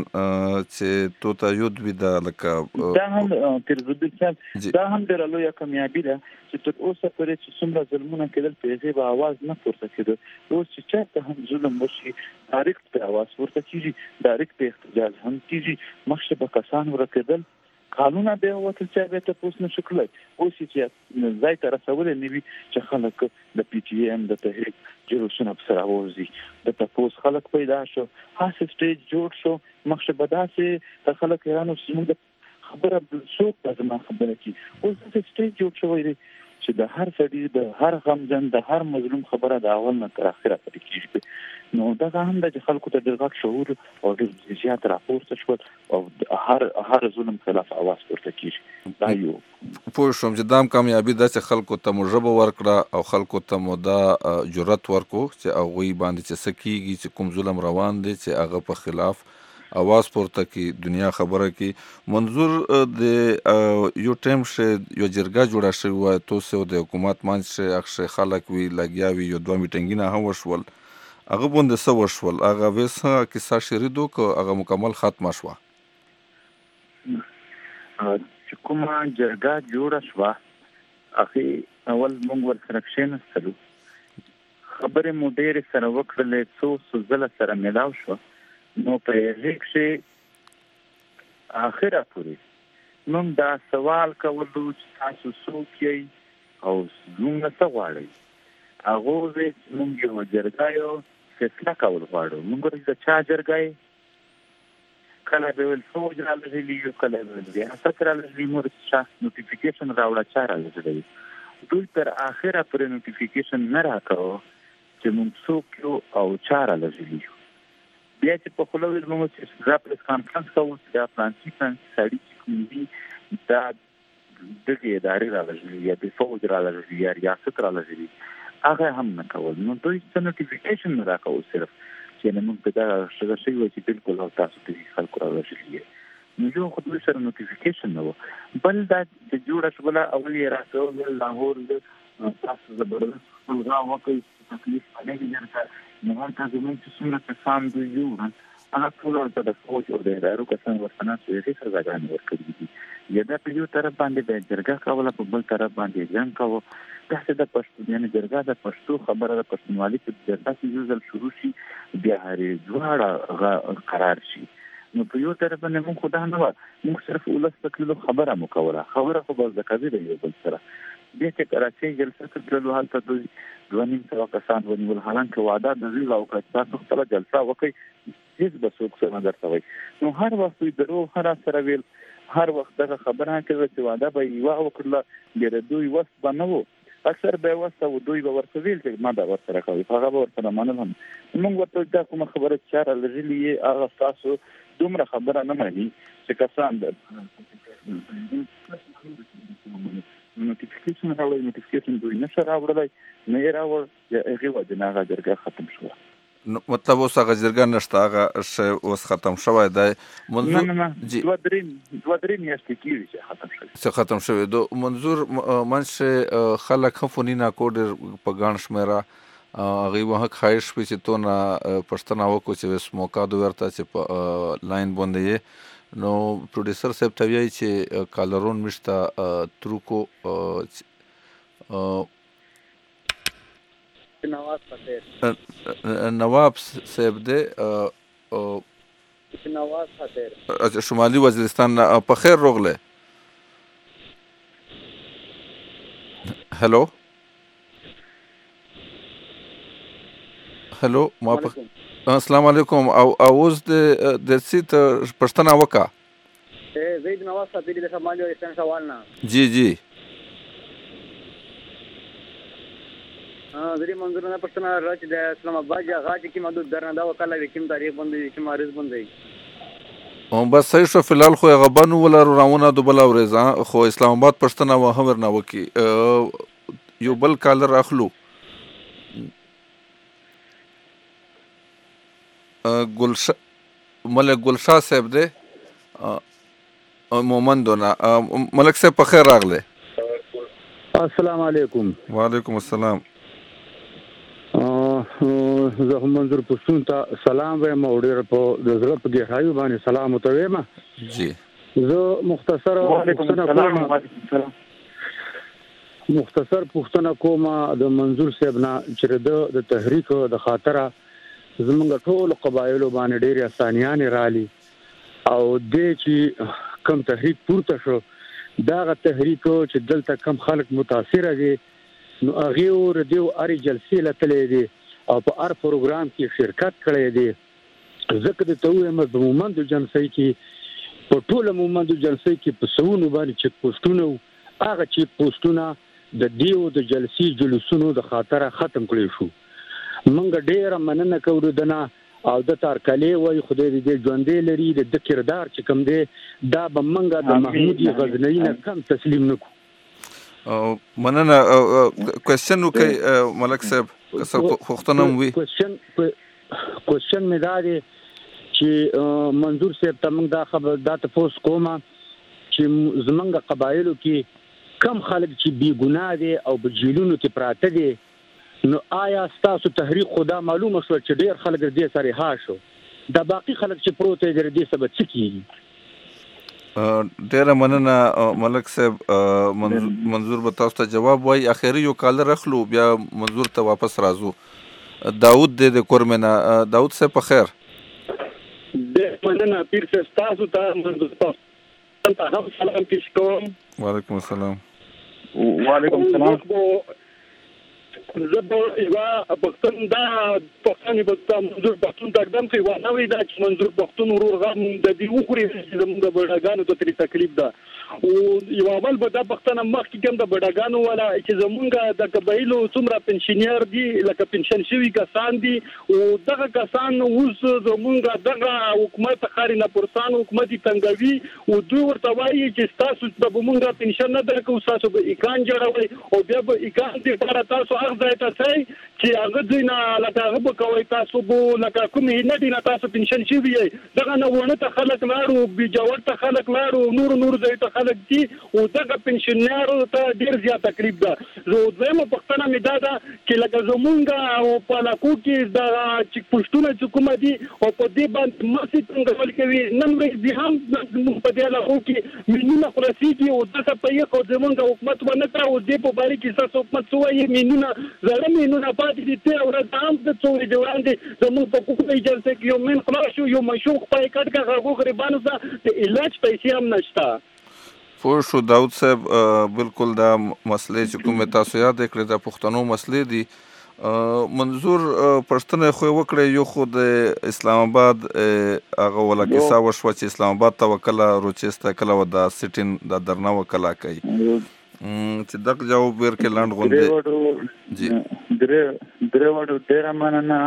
چې تو ته یو دوی دا لکه دا هم تر دې دا هم د لوی کامیابی ده چې تر اوسه پورې چې څومره ظلمونه کېدل په دې به आवाज نه پورته کېده اوس چې چاته هم ظلم وشي ډایرکټ په आवाज پورته کیږي ډایرکټ په احتجاج هم کیږي مخشه به کسان ورکېدل قانونا به وته چې به ته پوس نه شکلای اوس چې ځای ته رسولې نیوي چې خلک د پی ټی ایم د تحریک جلوسونه سره وځي د تاسو خلک پیدا شو هڅه سټیج جوړ شو مخشه بداسه خلک ایرانو سیمه خبره څوک د ما خبره کی اوس چې سټیج جوړ شوی دی چې د هر سړي د هر غمجن د هر مظلوم خبره د اول نه تر اخره پرې کیږي نو دا هم د خلکو ته ډېر شعور او د زیات راپورته شو او هر هر ظلم خلاف आवाज ورته کیږي دا یو پوه شوم چې دام کامیابی د خلکو ته مجربه ورکړه او خلکو ته مو دا جرأت ورکو چې هغه باندې چې سکیږي چې کوم ظلم روان دي چې هغه په خلاف आवाज پورته کی دنیا خبره کی منظور د یو ټیم شه یو جرګه جوړه شوی و توسه د حکومت منځ اخشه خلک وی لګیاوی یو دوه میټینګونه هم وشول هغه بوند سو وشول هغه وسه کیسه شریدو کو هغه مکمل ختم شو چې کومه جرګه جوړه شو اخی اول موږ ورسره کښینستلو خبره مو ډېر سره وکړلې څو سوزله سره ملاو شو نو په لیک شي اخره پوری نن دا سوال کولو چې تاسو څوک یې او موږ څه غواړو هغه چې موږ یو جرګه یو فیصله کول غواړو موږ د چا جرګه کله به ول فوج را لږلی کله به ریاست را لږلی مور څه نوټیفیکیشن راوړل چا را لږلی دوی تر اخره پر نوټیفیکیشن نه راکاو چې موږ څوک یو او چا را لږلی بیا چې په خلوی موږ چې راپلیس کانفرنس کوو دا فرانسي فرانسي سړي چې کوم دي دا دغه ادارې راغلي یا د فوج راغلي یا ریاست راغلي هغه هم نه کول نو دوی څه نوټیفیکیشن نه راکاو صرف چې موږ په دا څه شي وایي چې بالکل او تاسو ته خلکو راغلي نو یو خو دوی سره نوټیفیکیشن نه و بل دا د جوړه شوله اول یې راځو لاهور د تاسو زبردست خپلغا وکړي تکلیف باندې نه نو هر تاسو موږ چې څنګه کسان دوی یو هغه ټول ورته د فوج او د ادارو کسان ورسنه سوي سرګان ورکړي دي یا دا په یو طرف باندې د جرګه کوله په بل طرف باندې ځان کوو دا څه د پښتو یعنی جرګه د پښتو خبره د پښتونولي په جرګه کې یو ځل شروع شي بیا هرې دواړه قرار شي نو په یو طرف باندې موږ خدای نه و موږ صرف ولس تکلیف خبره مو کوله خبره خو بل ځکه دی یو بل سره بیا چې کراچۍ جلسه کړلو حالت دوی دوه نیم سوه کسان ونیول حالانکه وعده د زیږ او کړه تاسو خپله جلسه وکړئ هېڅ به څوک څه نه درته وایي نو هر وخت دوی درو هر سره ویل هر وخت دغه خبره کړې چې وعده به یې یوه وکړله بیا د دوی وس به نه و اکثر به یې وس و دوی به ورته ویل چې ما دا ورسره کوي هغه به ورسره منل هم موږ ورته دا کومه خبره چې چاره لږلي یې هغه ستاسو دومره خبره نه مني چې کسان د نوټیفیکیشن راوړی نوټیفیکیشن دوی نشه راوړلی نه یې راوړ یا هغې وجې نه هغه جرګه ختم شوه مطلب اوس هغه جرګه نشته هغه شی اوس ختم شوی دی نه نه نه دوه درې دوه درې میاشتې کېږي چې ختم شوی چې ختم شوی دو منظور منځ خلک هم فونینا کو ډېر په ګڼ شمېره هغوی به حق خواهش وي چې تو نه پوښتنه وکړو چې اوس موقع دو ورته چې په لاین باندې یې نو پروډوسر صاحب ته وایي چې کالرون مشته تروکو نواز خطیر نواب صاحب دی نواز خطیر شمالي وزیرستان په خیر روغله. هلو هلو ما په السلام علیکم او اوس د د سیت پښتنه وکا اے زید نواز خطیر د شمالي وزیرستان سوال نه جی جی ها زری منظور نه پښتنه راځي د اسلام آباد یا غاټ کی مدد درنه دا وکاله کوم تاریخ باندې چې مارز باندې او بس صحیح شو فلال خو غبن ولا راونه د بل اورزا خو اسلام آباد پښتنه و هم ورنه وکي یو بل کالر اخلو. ګلشا ملک ګلشا صاحب دی مومندونه ملک صاحب په خیر راغله. السلام علیکم. وعلیکم السلام. زه هم منظور پښتون ته سلام وایم او ډیر په د زړه په ګهرایو باندې سلام وتویم. جی زه مختصر وعلیکم مختصر پوښتنه کوم د منظور صاحب نه چې د تحریک د خاطره زمونږ ټول قبایلو باندې ډېر اسانیان رالي او د چې کم تحریک پورته شو دا تحریک چې دلته کم خلک متاثر دي نو هغه ور دیو اری جلسې لته دي او په هر پروګرام کې شرکت کړي دي ځکه د توې د مومند جلسې کې په ټول مومند جلسې کې په سونو باندې چې پوسټونه هغه چې پوسټونه د دیو د جلسې جلوسونو د خاطره ختم کړی شو. منګ ډیر مننه کوو دنا او د تارکلی وای خدای دې ژوندې لري د کردار چې کوم دی دا به منګ د محمودي غزنوي نه کم تسلیم نکو. مننه کوېسچن وکي ملک صاحب پوښتنه وي. کوېسچن کوېسچن مې دا دی چې منظور صاحب ته موږ دا خبر دا تاسو کومه چې زمونږ قبایلو کې کم خلک چې بی ګناه دي او په جیلونو کې پراته دي نو آیا تاسو تحریک خدا معلومه شو چې ډیر خلک دې سره ها شو دا باقی خلک چې پروت دي دې سبب څه کیږي؟ ډیر مننه ملک صاحب منظور به تاسو ته جواب وای. اخیری یو کال رخلو بیا منظور ته واپس راځو. داود دې د کورمنه داود صاحب په خیر. د مننه پیر صاحب تاسو ته منظور تاسو ته هم سلام پیش کوم. وعلیکم السلام. وعلیکم السلام. زه به یوه پښتون دا پښتانې به ته منظور پښتون ته اقدام کوي وانه وي دا چې منظور پښتون ورور غم د دې وخوري چې زموږ د بډاګانو ته ترې تکلیف ده او یو اول به دا پښتنه مخکې کوم د بډاګانو والا چې زمونږ د قبایلو څومره پنشنیر دي لکه پنشن شوي کسان دي او دغه کسان اوس زمونږ دغه حکومت خاري نه پرسان حکومت تنګوي او دوی ورته وایي چې تاسو د مونږ پنشن نه درکو تاسو به اکان جوړوي او بیا به اکان دې لپاره تاسو هغه ځای ته ځئ چې هغه دوی نه لکه هغه به کوئ تاسو به لکه کومې نه دي نه تاسو پنشن شوي یې دغه نه ونه ته خلک لاړو بیجاور ته خلک لاړو نور نور ځای ته خلک دي او دغه پنشنیارو ته ډیر زیات تکلیف ده. زه دویمه پوښتنه مې دا ده چې لکه زمونږ او په علاقو کې د چې پښتونه چې کومه دي او په دې باندې مرسي څنګه کوي نن ورځ هم په دې علاقو کې مینونه خلاصېږي او دغه په یو خو زمونږ حکومت ونه کړ او دې په باره کې ستاسو حکومت څه وایي مینونه زړه مینونه پاتې دي تېره ورځ هم د څو ورځې وړاندې زمونږ په کومه جلسه کې یو مین خلاص شو یو مشوق پای کټ کا هغو غریبانو ته د علاج پیسې هم نشته. پوه شو داود صاحب بالکل دا مسلې چې کومې تاسو یاد کړې د پښتنو مسلې دي منظور پښتنه خو وکړې یو خو د اسلام آباد هغه ولا کیسه وشوه چې اسلام آباد ته وکړه روچسته کله و د سټین د درنه وکړه کوي چې دغه جواب ورکې لاند غونډه جی درې درې وړو ډیر مننه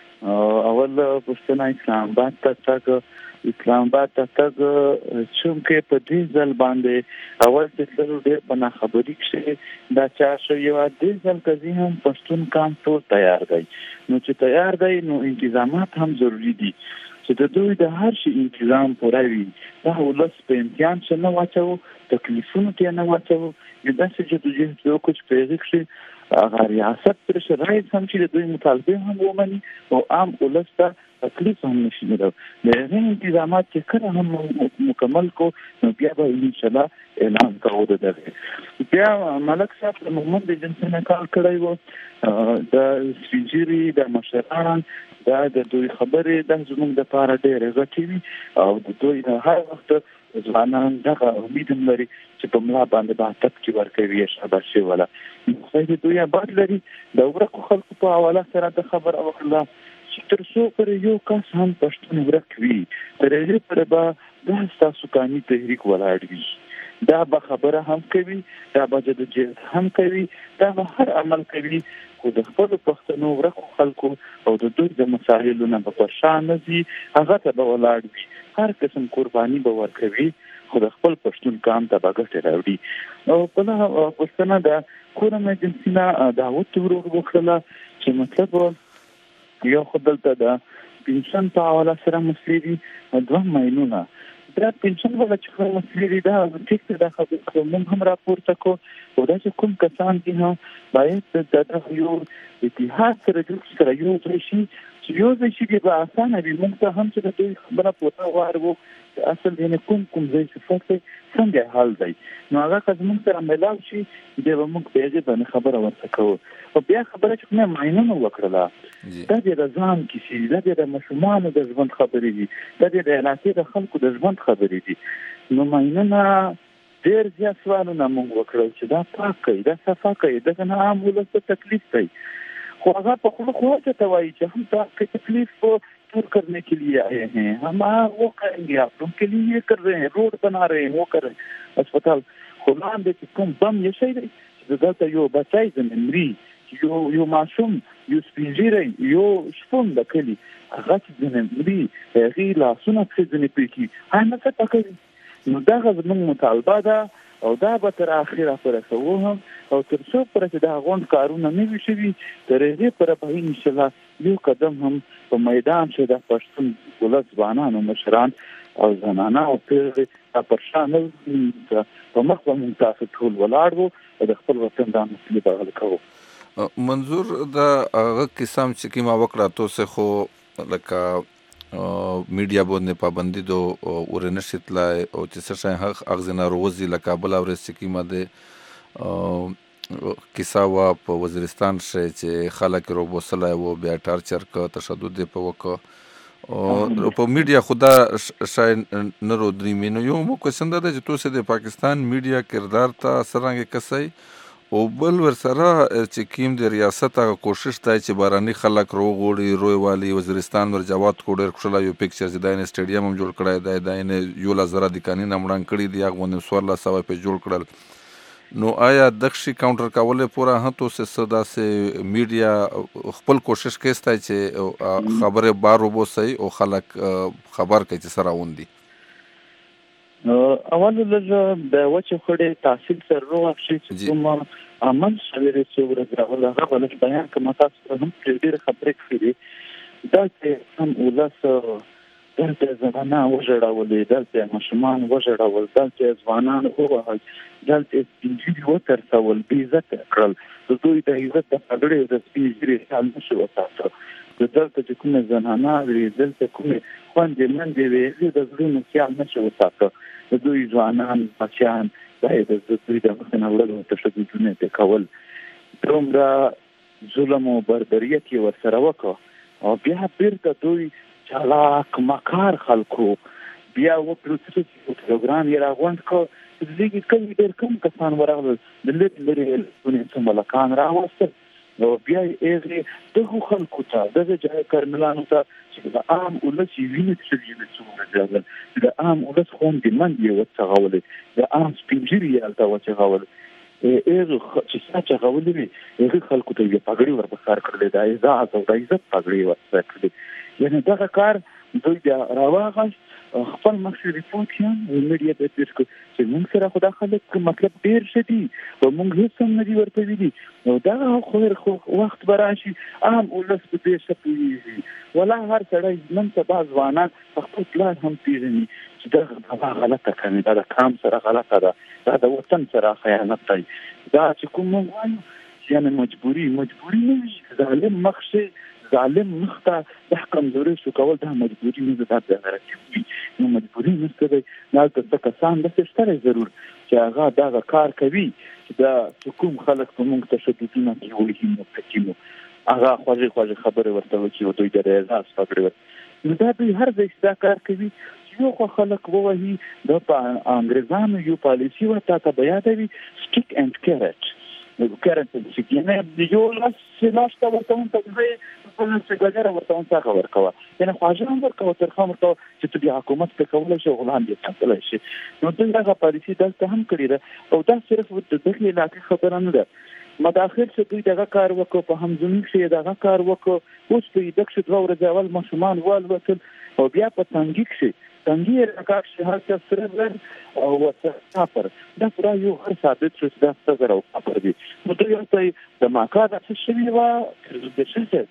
اول پښتنه اسلام آباد ته تک اسلام آباد ته تک چونکه په دې ځل باندې اول څه ډېر په خبري کې دا چا شو یو دې ځل کزي هم پښتون کام ټول تیار دی نو چې تیار دی نو انتظامات هم ضروری دي چې د دوی د هر شي انتظام پوره وي دا ولس په امتحان څه نه واچو تکلیفونه کې نه واچو یو داسې چې دوی یو کوم پیغام شي هغه ریاست پر شرایط هم چې دوی مطالبه هم ومني او عام ولس ته تکلیف هم نشي درو د هغې انتظامات چې کله هم مکمل کو نو بیا به انشاءالله اعلان کوو د دغې. بیا ملک صاحب د محمد د جنسي نه کار کړی و د سپین ږیري د مشران دا د دوی خبرې دا زموږ دپاره ډېرې غټې وي او د دوی د هر وخت ځوانان دغه امید هم لري چې په ملا باندې به تپکې ورکوي شاباشي والا خدای دې دوی آباد لري. د ورکو خلکو په حواله سره د خبره وکړله چې تر څو پورې یو کس هم پښتون ورک وي تر هغې پورې به دا ستاسو قانوني تحریک ولاړ وي. دا به خبره هم کوي، دا به جدوجہد هم کوي، دا به هر عمل کوي، خو د خپلو پښتنو ورکو خلکو او د دوی د مسایلو نه به په شا نه ځي، هغه ته به ولاړ وي، هر قسم قرباني به ورکوي، خو د خپل پښتون قام ته به ګټې راوړي. او بله پوښتنه د کورم ایجنسي نه دعوت ورور وکړله چې مطلب یو خو دلته د پنشن په حواله سره مسلې دي دوه ماینونه دا پنشن والا چې کوم مسلې دي دا ټیک ته دا خبره موږ هم راپورته کو او دا چې کوم کسان دي هم باید د دغه یو اتحاد سره جوړ سره یو ځای شي چې یو ځای شي به اسانه وي. موږ ته هم چې د دوی خبره پوره غواړو اصل یې کوم کوم ځای صفات څنګه حل دی نو هغه که زموږ سره ملاو شي بیا به موږ په هغې باندې خبره ورته کوو. او بیا خبره چې کومه ماینونه وکړله دا د ځان کیسې دا د ماشومانو د ژوند خبرې دي، دا د علاقې د خلکو د ژوند خبرې دي. نو ماینونه ډېر زیات سوالونه موږ وکړل چې دا پاک کوي، دا صفا کوي، دغه نه عام ولس ته تکلیف دی، خو هغه په خوله خو ته وایي چې هم دا تکلیف دور کرنے کے لیے آئے ہیں، ہم وہ کریں گے، آپ لوگ کے لیے یہ کر رہے ہیں، روڈ بنا رہے ہیں، وہ کر رہے ہیں اسپتال خو لاندې چې کوم بم یې شی دی دلته یو بچی ځنې مري، یو یو ماشوم، یو سپین ږیری، یو شپون د کلي هغه چې ځنې مري هغې لاسونه پسې ځنې پرې کړي هغه څه پکوي. نو دغه زموږ مطالبه ده او دا به تر اخره پورې کوو هم او تر څو پورې چې دا غونډ کارونه نه وي شوي تر هغې پورې به انشاءالله یو قدم هم په میدان چې د پښتون ولس ځوانانو مشران او زنانه او پیغلې دا پر شا نه په مخ به موږ تاسو ټول ولاړ وو او د خپل وطن دا مسلې به حل کوو. منظور د هغه قسم چې کومه وکړه توسې خو لکه میډیا باندې پابندي دو ورنه شتلای او چې څه شي حق اغزنا روزي لکه بل اورس چې کیمه ده کیسه وا په وزیرستان شي چې خلک رو بوسلای وو بیا ټارچر ک تشدد په وک او په میډیا خدا شای نه رو درې مینو یو مو کوشند ده چې توسه د پاکستان میډیا کردار ته سرانګه کسي او بل ور سره چې کیم د ریاست هغه کوشش دی چې باراني خلک روغوړي روي والی وزیرستان ور جواد کوډر کښلا یو پکچر زداین سټیډیم هم جوړ کړی دی داین یو لزره د قانون امران کړی دی هغه ونه سور لا سوي په جوړ کړل. نو آیا دښي کاونټر کولې پورا هتو سه صدا سه میډیا خپل کوشش کوي چې خبره بارو بوسي او خلک خبر کوي چې سره وندي. اول لږ د وچه خړې تحصیل سره روغ شي چې کوم عمل شوی دی چې ورغول هغه بل بیان کوم تاسو هم ډېر خبرې کړې دا چې هم ولس دلته زمانه وژړولې دلته ماشومان وژړول دلته ځوانان ووهل دلته سپینږیري وترسول بې عزته کړل د دوی د عزت د پګړې د سپینږیري خیال نشي وساته دلته چې کومه زنانه وي دلته کومه خوندې منډې وي د زړونو خیال نشي وساته د دوی ځوانان بچیان باید د دوی د مخ نه وړلو تشددونه ته کول دومره ظلم او بربریت یې ورسره وکړه او بیا بیرته دوی چالاک مکار خلکو بیا وکړو چې پروګرام یې راغونډ کړ لږ کم ډېر کم کسان ورغلل د لږ لرې څو ملکان راوستل نو بیا یې دغه خلکو ته دغه ځای کارملانو ته چې د عام ولس وینې څه دي څومره ځل د عام ولس خوندې من یې وڅغولې د عام سپینږیري یې هلته وچغولې هغه چې څه چغولې وي هغه خلکو ته یې پګړۍ ور په سر کړلې د عزت او د عزت پګړۍ ور سر کړلې یعنې دغه کار دوی بیا راواغل خپل مخکې ریپورټ یې میډیا ته پیش کړ چې موږ سره خو دا خلک مطلب ډېر ښه دي او موږ هېڅ هم نه دي ورته ویلي نو دا خو وخت به راشي عام ولس په دې ښه پوهېږي ولا هر سړی نن سبا ځوانان په خپل پلان هم پېژني چې دغه غلطه کوي دا د قام سره غلطه ده دا د وطن سره خیانت دی دا چې کوم موږ وایو یعنې مجبوري مجبوري نه وي ظالم مخ شي ظالم مخته د کمزوري شو کول د مجبوري نه ده د غرض نو مجبوري نشته دی نه د کسان د ستاره ضرور چې هغه دا کار کوي چې د حکومت خلک په موږ تشددونه کوي هم تکینو هغه خوځي خوځي خبره ورته وکړي او دوی د رضا خبره نو دا دوی هر ځای دا کار کوي یو خو خلک وایي د انګریزانو یو پالیسی ورته ته بیا دی سټیک اینڈ کیرټ نو کیرټ چې نه یو لاس لاس ته ورته ته دی په څه ګټه ورته څنګه ورکوه یعنی خواجه هم ورکوه تر خامر ته چې ته بیا حکومت په کولای شي غلام دي تاسو شي نو دوی هغه پالیسی دلته هم کړی ده او دا صرف د دغه علاقې خبره نه ده مداخل چې دوی دغه کار وکړو په همزمي کې دغه کار وکړو اوس په دغه څه دوه ورځې اول مشمان وال وکړ او بیا په تنګي کې تنګي راکاږ چې هر څه سره ور او وسه پر دا پورا یو هر ثابت شو چې دا څه راو پر دي نو دوی ته د ماکا د څه شوی و د څه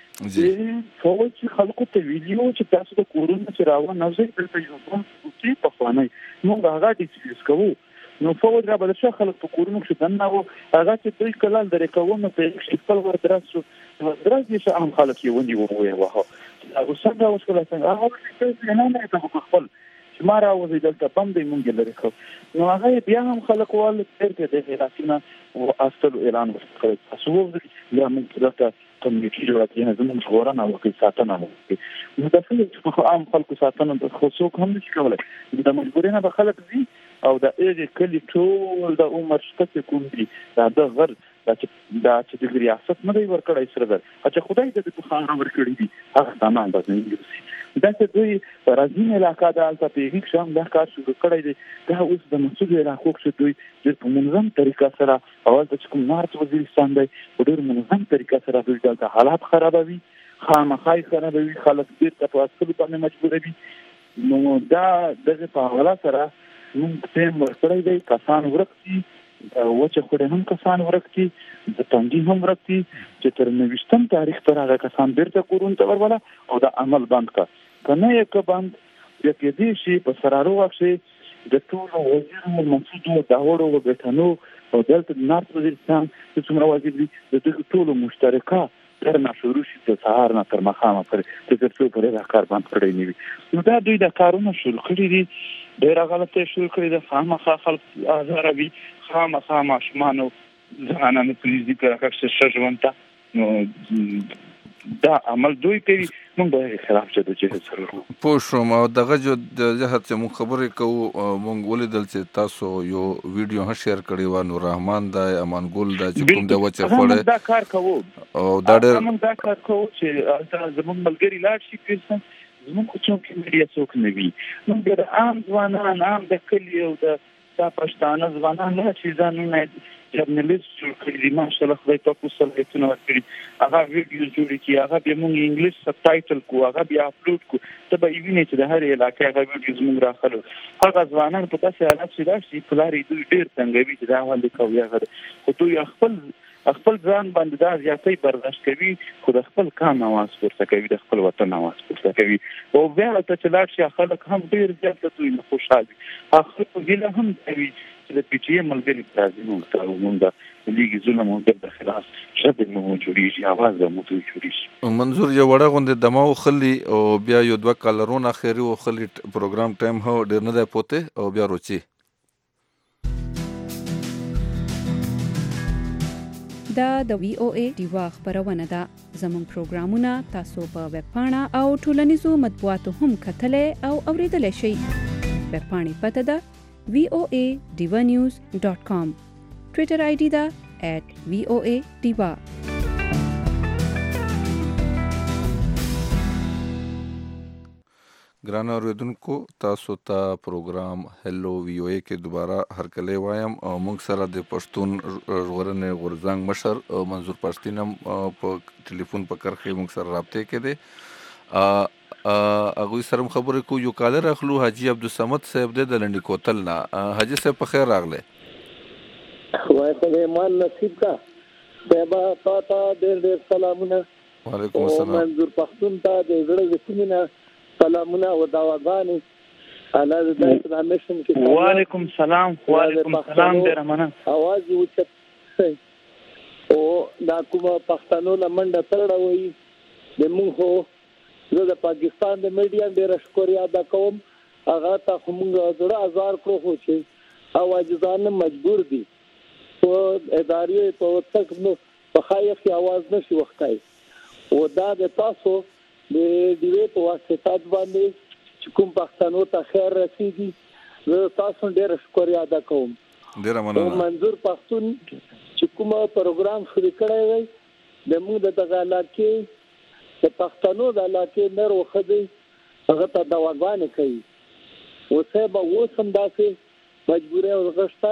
چې فوج خلکو ته ویډیو چې تاسو د کورونا چې راو نه زه په یو کوم څه په خوانه نو هغه ډیسکس کوو نو فوج را بل څه خلک په کورونا کې دنه وو هغه چې دوی کلال درې کومه په خپل ور دراسو دراسي چې عام خلک یې ونی وو واه هغه څنګه وسوله څنګه هغه چې نه نه ته خپل چې ما راوځي دلته پم دی مونږ لري خو نو هغه بیا هم خلک وال تر دې راسینه او اصل اعلان وکړ تاسو وګورئ یا موږ دلته کمیټي جوړه کړې زموږ غوړنه وکړي ساتنه وکړي نو دا څه چې عام خلکو ساتنه د خصوص هم نشي کولای د مجبورینه به خلک دي او د اېږي کلی ټول د عمر شته کوم دي دا د غر دا چې دا چې د ریاست نه دی ورکړای سره ده چې خدای دې په خان ورکړي دي هغه سامان د انګلیسي دا چې دوی راځي علاقه د الته پیږي شم دا کار شروع کړی دی دا اوس د مسعود علاقو چې دوی د منظم طریقه سره اول د کوم نارت وزیرستان دی په ډېر منظم طریقه سره دوی دلته حالات خرابوي خامخای خرابوي خلک ډېر په اصل باندې مجبوروي نو دا دغه په حواله سره موږ ټیم ورکړی دی کسان ورکړي وچه خوړې هم کسان ورکړي د تنګي هم ورکړي چې تر نوښتم تاریخ تر هغه کسان بیرته کورون ته ورواله او د عمل بند کا کنه یک بند د کې شي په سرارو واښي د ټولو وزیرو منصوب د هورو وګټنو او دلته نارت وزیرستان چې څومره وزیر دي د ټولو مشترکه تر نه شروع شي د سهار نه تر مخامه پر د څه په لاره کار باندې کړی نیوي نو دا دوی د کارونو شروع کړی دي ډېر غلطه شروع کړی د خامخا خلک ازاروي خامخا ماشمانو ځانانه پولیس دي که څه ژوندته نو دا عمل دوی کوي موږ به خلاف چدو چې سره پوه شوم او دغه جو د جهت چې موږ خبرې کوو موږ ولیدل چې تاسو یو ویډیو هم شیر کړی و نور رحمان د امان ګل د چې کوم د وچه فړې دا کار کوو او دا ډېر موږ دا کار کوو چې زموږ ملګری لاړ شي پیرسن زموږ څوک کې څوک نه وي موږ د عام ځوانان عام د کلی او د پښتانه ځوانان نه چې ځانونه جرنالیست جوړ کړي دي ماشاءالله خدای په کوم صلاحیتونه ورکړي هغه ویډیو جوړ کړي هغه به موږ انګلیش سب ټایټل کو هغه بیا اپلوډ کو ته به ویني چې د هر علاقې هغه ویډیوز موږ راخلو هغه ځوانان په تاسو حالت کې راشي پلاري دوی ډېر څنګه وي چې دا حواله کوي هغه خو دوی خپل خپل ځان باندې دا زیاتې برداشت کوي خو د خپل کام आवाज پورته کوي د خپل وطن आवाज پورته کوي او بیا ته چې لاړ شي خلک هم ډېر زیات دوی نه خوشاله هغه په ګیله هم کوي د پی ټی ایم ملګری پرازینو ته مونږ د لیګ ظلم او د خلاف شته مو جوړیږي आवाज مو جوړیږي منظور یو وړه غونډه دماو خلی او بیا یو دوه کالرونه اخیری او خلی پروګرام ټایم هو ډیر نه دی پوته او بیا روچی دا د وی او ای دیوا خبرونه ده زموږ پروګرامونه تاسو په ویب پاڼه او ټولنیزو مطبوعاتو هم کتلې او اوریدلای شئ ویب پاڼې پته ده وی او ای diva news dot com ټویټر آی ډی ده at وی او ای diva ګران اوریدونکو تاسو ته پروګرام هلو وی او ای کې دوباره هرکلی وایم او موږ سره د پښتون ژغورنې غورځنګ مشر منظور پښتین هم په ټلیفون په کرښې موږ سره رابطې کې دی هغوی سره خبرې کوو یو کالر اخلو حاجي عبدالصمد صاحب دی د لنډي کوتل نه حاجي صاحب په خیر راغلی وای خدای مان نصیب کا صاحبه پاتا ډېر ډېر سلامونه وعلیکم السلام منظور پښتون ته د زړه د سینې سلامونه او دعاګانې الله دې د میشن کې وعلیکم السلام وعلیکم السلام ډېر مننه اواز یې وچت او دا کومه پښتنو لمنډه تړه وایي د موږ هو زه د پاکستان د میډیا ډېر شکریہ ادا کوم هغه ته موږ زړه ازار کړو خو چې اواجزان مجبور دي په ادارې په تک نو په خایخ आवाज نشي وختای او دا د تاسو د دیوې په واسطه باندې چې کوم پښتنو ته خیر رسیږي زه تاسو ډېر شکریہ ادا کوم. ډېر مننه. منظور پښتون چې کوم پروګرام شروع کړی دی د موږ د دغه علاقې د پښتنو د علاقې نر وخدي هغه ته دواګانې کوي او څه به وسم داسې مجبورې او غشتا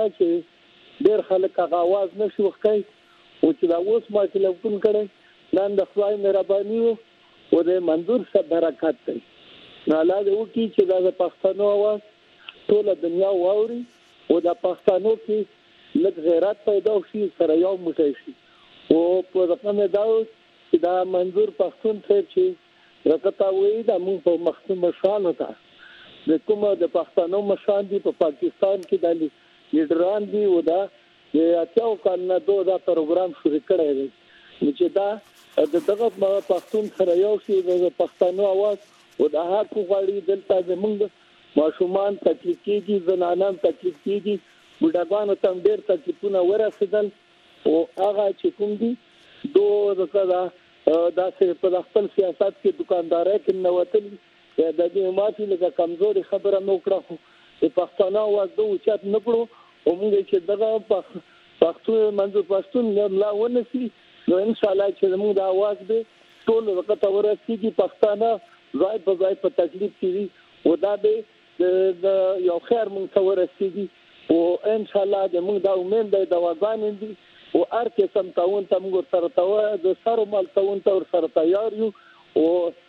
چې ډېر خلک هغه आवाज نشي وختای او چې دا اوس ما ټلیفون کړی نن د خدای مهرباني او د منظور سره برکت دی نو الله دې وکړي چې دا د پښتنو आवाज ټول دنیا واوري او د پښتنو کې لږ غیرت پیدا شي سره یو موټی شي او په دغه مې دا چې دا منظور پښتون څخه چې رکتا وې دا موږ په مخکې مشان وتا د کومه د پښتنو مشان دي په پاکستان کې د لیډران دي او دا د اتاو کال نه دوه دا پروګرام شروع کړی دی چې دا د دغه پښتون سره یو شي د پښتنو आवाज او د هغه کوړی دلته زمونږ ماشومان تکلیف کیږي زنانان تکلیف کیږي بډاګانو تم ډېر تکلیفونه ورسېدل او هغه چې کوم دي دوه دغه دا چې په خپل سیاست کې دکاندارۍ کې نوتل د دې ماتې لږه کمزوري خبره نو کړه خو د پښتنو आवाज دوه چات نه کړو او موږ چې دغه پښتون منظور پښتون لا ونسي نو ان شاء الله چې موږ د आवाज به ټول وخت ورسېږي پښتانه ځای په ځای په تکلیف کې او دا به د یو خیر موږ ته ورسېږي او ان شاء الله د موږ د امید د دواګان دي او هر قسم تاون ته موږ سره تاو د سره مال تاون ته سره تیار یو او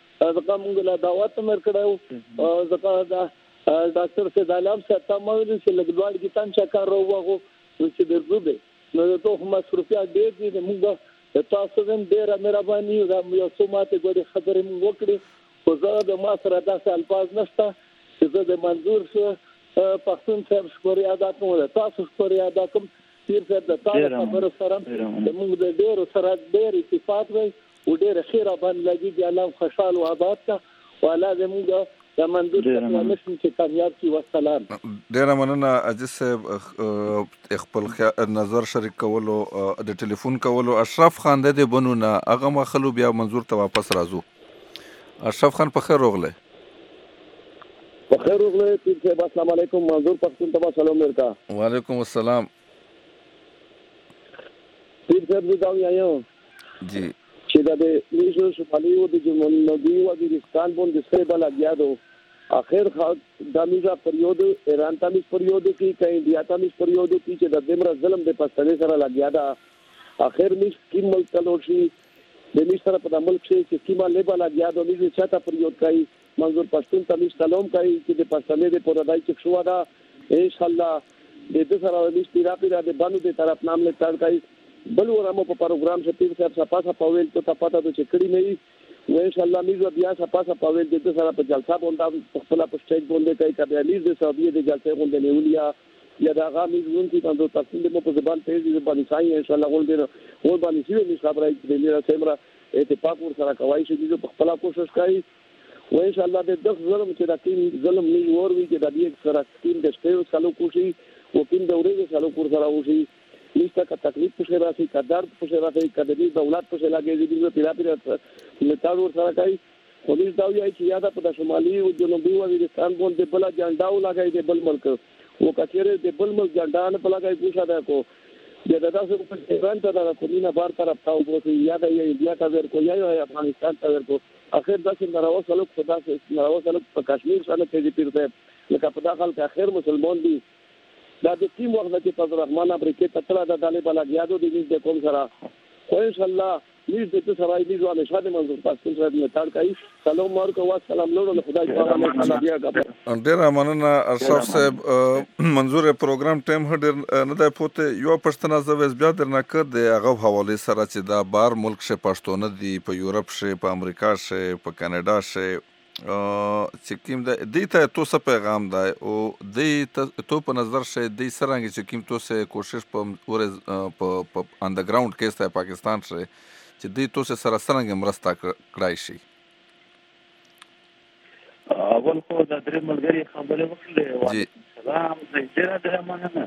هغه موږ له دعوت مر کړو ځکه دا ډاکټر سید عالم صاحب ته مو ویل چې لګوال کې تان چا کار وغو چې درځو به نو ته هم مصروفیات ډېر دي موږ تاسو هم ډېر مهرباني او یو څو ماته ګوري خبرې موږ وکړي خو زه د ما سره داسې الفاظ نشته چې زه د منظور پښتون صاحب شکریہ ادا کوم تاسو شکریہ ادا کوم پیر صاحب د تاسو خبرو سره موږ د ډېر سره ډېر اتفاق وي او ډېر خیر باندې لګي دی الله خوشاله او آباد کا والا زموږ د منظور پښتون چې کامیاب کی والسلام. ډېر مننه عزیز صاحب خپل نظر شریک کولو د ټلیفون کولو. اشرف خان د دې بنونه هغه مخلو بیا منظور ته واپس راځو. اشرف خان په خیر راغله. په خیر راغله. پیر صاحب السلام علیکم. منظور پښتون ته سلام ورکا. وعلیکم السلام. پیر صاحب دا یو جی چې د نیشنل شمالي او د جمهوریت وزیرستان باندې سره بل اگیادو اخر د میزا پریود ایران تامیز پریود کی کہیں انڈیا تامیز پریود کی چې د دمر ظلم د پښتنې سره لګیا دا اخر می سکیم ملک تلوشي د می سره په ملک کې سکیما لیبا لګیا د می چاته پریود کوي منظور پښتون تامیز سلام کوي چې د پښتنې د پردای چې شو دا ان شاء الله د دې سره د استراپی د باندې د طرف نام له تار کوي بل ورامو په پروګرام چې پیر صاحب صفه پاویل ته پتا د چکړی نه وي ان شاء الله میزه بیا صفه پاویل د دې سره په جلسه باندې خپل په سټیج باندې کوي کبه لیز د سعودي د جلسه باندې نیولیا یا دا غامي زون چې تاسو تفصیل مو په زبان ته دې باندې ځای ان شاء الله ول دې ول باندې شي نو خبره دې لري سمره اتفاق ور سره کوي چې دې په خپل کوشش کوي و ان شاء الله د دغه ظلم چې د تیم ظلم نه ور وي چې د دې سره تیم د سټیو سالو کوشي او تیم د ورې سالو کور سره وشي نشته کا تکلیف پښه راځي کا درد پښه راځي کا د دې دولت پښه لګي دې پیرا پیرا لتاړ ور سره کوي خو دې دا وایي چې یاده په شمالي او جنوبي وزیرستان باندې بل جنډاو لګای دې بل ملک او کچېره دې بل ملک جنډا نه لګای پوښا ده کو دې دا تاسو په ایران ته دا کومینه بار طرف تاو پروت یاده یې انډیا ته ورکو یا افغانستان ته ورکو اخر دا چې ناروا سلوک خدا سے ناروا سلوک په کشمیر سره کې دې پیرته لکه په داخل کې اخر مسلمان دي دا د ټیم وخت کې فضل الرحمن امریکای تطلع د طالب الاګیادو د دې کوم سره خو ان شاء الله دې د څه راځي دې ځوانه شاده منظور پښتون سره نه تاړ کوي سلام ورکو وا سلام لورو خدای تعالی بیا غواړم ډیر مننه ارشف صاحب منظور پروګرام ټیم هډر نه د پوته یو پښتنه زویز بیا درنه کړ د هغه حواله سره چې دا بار ملک شه پښتون دي په یورپ شه په امریکا شه په کاناډا شه چې کوم د دې ته تو څه پیغام دی او دې تو په نظر شه دې سرانګي چې کوم تو سه کوشش په ور په انډرګراوند کې ست پاکستان شه چې دوی تاسو سره څنګه مرسته کړای شي؟ اول خو د درې ملګری خبرې وکړې. وعلیکم السلام. ډېره ډېره مننه.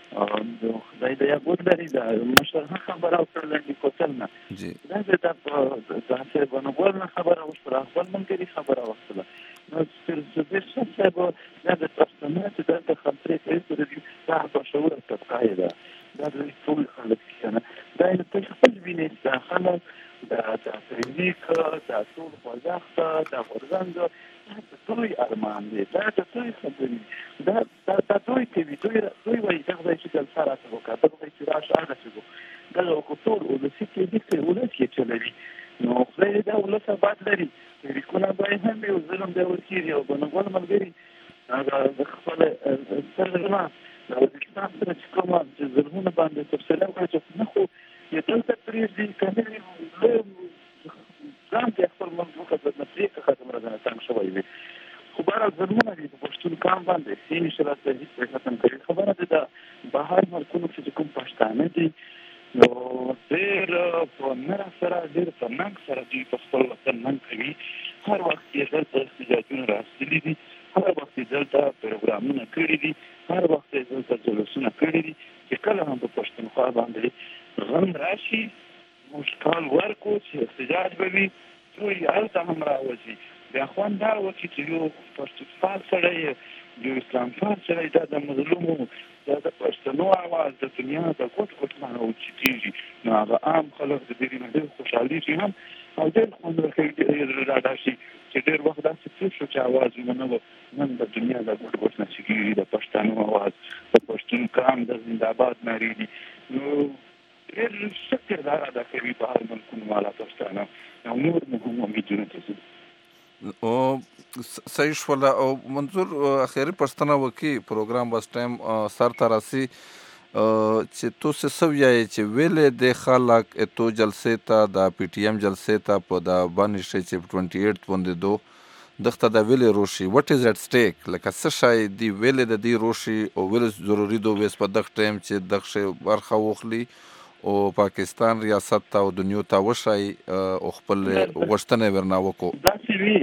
خدای دې یاد لري دا مشر خبره وکړه چې کوتل نه دا د ځانته بنول نه خبره وشوه، خپل ملګری خبره وکړه. نو څه څه څه به دا د پښتنو چې د خبرې کوي د دا په شعور تفقای ده دا د ټول خلک کنه دا نه ته خپل وینې دا خلک دا د فریلیک دا ټول خوځښت دا ورزند دا ټول ارمان دي دا ټول خبرې دا دا ټول کوي دوی دوی وایي دا چې د سره څه وکړه دا چې راشه هغه څه دا یو ټول او د سیټي د څه ولس کې چلوي. نو خدای دا ولس آباد لري ریکونه باید هم یو ظلم دی ورکیږي او بنګول ملګری هغه د خپل سرغنا د پاکستان سره چې کومه چې ظلمونه باندې تفصیل وکړي چې نه خو یو دلته پریږدي کنه ځان ته خپل موضوع په نتیجه کې ختم راځي څنګه شوی وي خو بار ظلمونه دي په پښتون کام باندې سیمه شرط د هیڅ ختم کړي خبره ده د بهر ملکونو چې کوم پښتانه دي نو ډېر په نره سره ډېر په ننګ سره دوی په خپل وطن ننګ کوي. هر وخت یې دلته احتجاجونه راستلي دي، هر وخت یې دلته پروګرامونه کړي دي، هر وخت یې دلته جلوسونه کړي دي چې کله هم په پښتونخوا باندې غم راشي موږ کال ورکو چې احتجاج به وي دوی هلته هم راوځي. بیا خوند دا وکړي چې یو پښتونخوا سړی یو اسلام فال سړی دا د مظلومو دا د پښتنو اواز د دنیا د ګوټ ګوټ نه اوچتېږي نو هغه عام خلک د دې نه ډېر خوشحالېږي هم او ډېر خوند ورکوي ډاډه شي چې ډېر وخت داسې تېر شو چې اواز ونه و نن د دنیا د ګوټ ګوټ نه چې کېږي د پښتنو اواز د پښتون کام د زنده‌باد نارې دي. نو ډېر ښه کردار ادا کوي په هر ملکونو والا پښتانه او نور مو هم امیدونه ته او صحیح شوله. او منظور اخیری پښتنه وکي پروګرام بس ټایم سر ته راسي چې تو څه سویایي چې ویلې د خلک اتو جلسې ته د پی ټی ایم جلسې ته په د باندې شي چې ټوئنټي ایټ باندې دو دغه د ویلې روشي وات از ات سټیک لکه څه شای دی ویلې د دې روشي او ویل ضروري دو وس په دغه ټایم چې دغه برخه وخلی او پاکستان ریاست ته او دنیا ته وشای او خپل غوښتنه ورنا وکړو. دا سی وی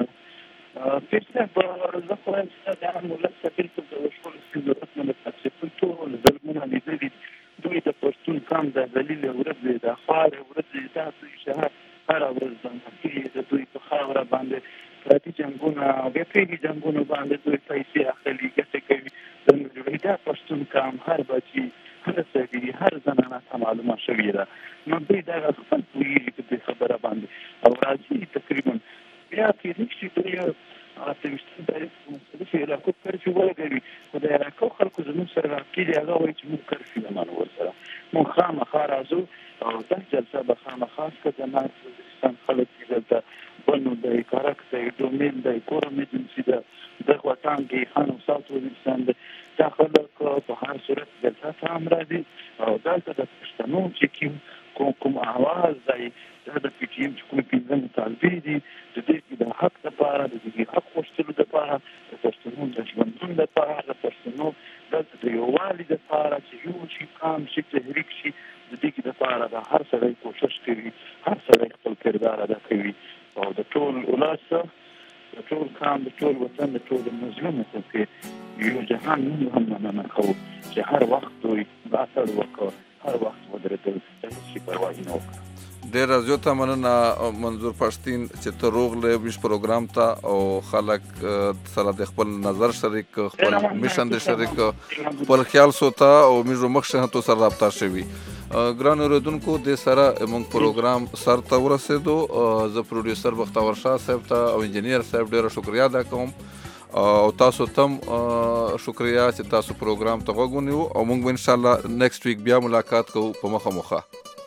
فیصله په ځکه چې دا موږ څه په څه شول چې ضرورت نه پاتې په ټول ظلمونه لیدلي دوی د پښتون کام د دلیل ورته د خار ورته تاسو شهر هر ورځ باندې د دوی په خاور باندې پراتی جنگونه او به پیږي جنگونه باندې دوی پیسې اخلي ګټه کوي د دا پښتون کام هر بچي هر څه هر زنانه ته معلومه شوې ده. نو دوی دا خپل پوهیږي چې د خبره باندې او راځي تقریبا بیا کې هیڅ دوی اته وشته د مختلف علاقو پر چې ولګوي خو د علاقو خلکو زموږ سره راکېږي هغه وایي چې موږ کرفي نه مانو ورسره موږ خامخا راځو او دا جلسه به خامخا که د ناستان خلک چې دلته بنو دی کارک دی ډومین دی کورم ایجنسي ده دغه وطنګې خان او ساوت وزیرستان ده دا خلک په هر صورت جلسه ته هم راځي او دلته د پښتنو چې کوم کوم کوم اواز دی دا د پی ټي ایم چې کوم پنځه مطالبې دي د دې د حق لپاره د دې حق غوښتلو لپاره د پښتنو د ژوندون لپاره د پښتنو دلته د یووالي لپاره چې یو شي کام شي تحریک شي د دې لپاره د هر سړی کوشش کوي هر سړی خپل کردار ادا کوي او د ټول ولس د ټول کام د ټول وطن د ټول مظلوم ته یو جهان موږ هم نه کوو چې هر وخت دوی ملاتړ وکړي هر وخت ودرېدل هیڅ پروا نه وکړي. ډېر زیاته مننه منظور پښتین چې ته روغله ویش پروګرام ته او خلک سره د خپل نظر شریک خپل میشن د شریک خپل خیال سوتا او میجو مخشه تو سره رابطه شوي. ګران اوریدونکو د سره موږ پروګرام سر ته ورسېدو. زه پروډوسر بختور شاه صاحب ته او انجینیر صاحب ډېر شکریا ادا کوم او تاسو تم شکریا چې تاسو پروګرام ته وګورئ او موږ ان شاء الله نیکسټ ویک بیا ملاقات کوو په مخه مخه.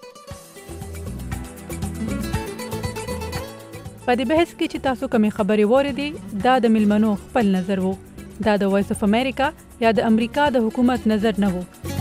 په دې بحث کې چې تاسو کومې خبرې واورېدې دا د ملمنو خپل نظر وو. دا د وایس اف امریکا یا د امریکا د حکومت نظر نه وو.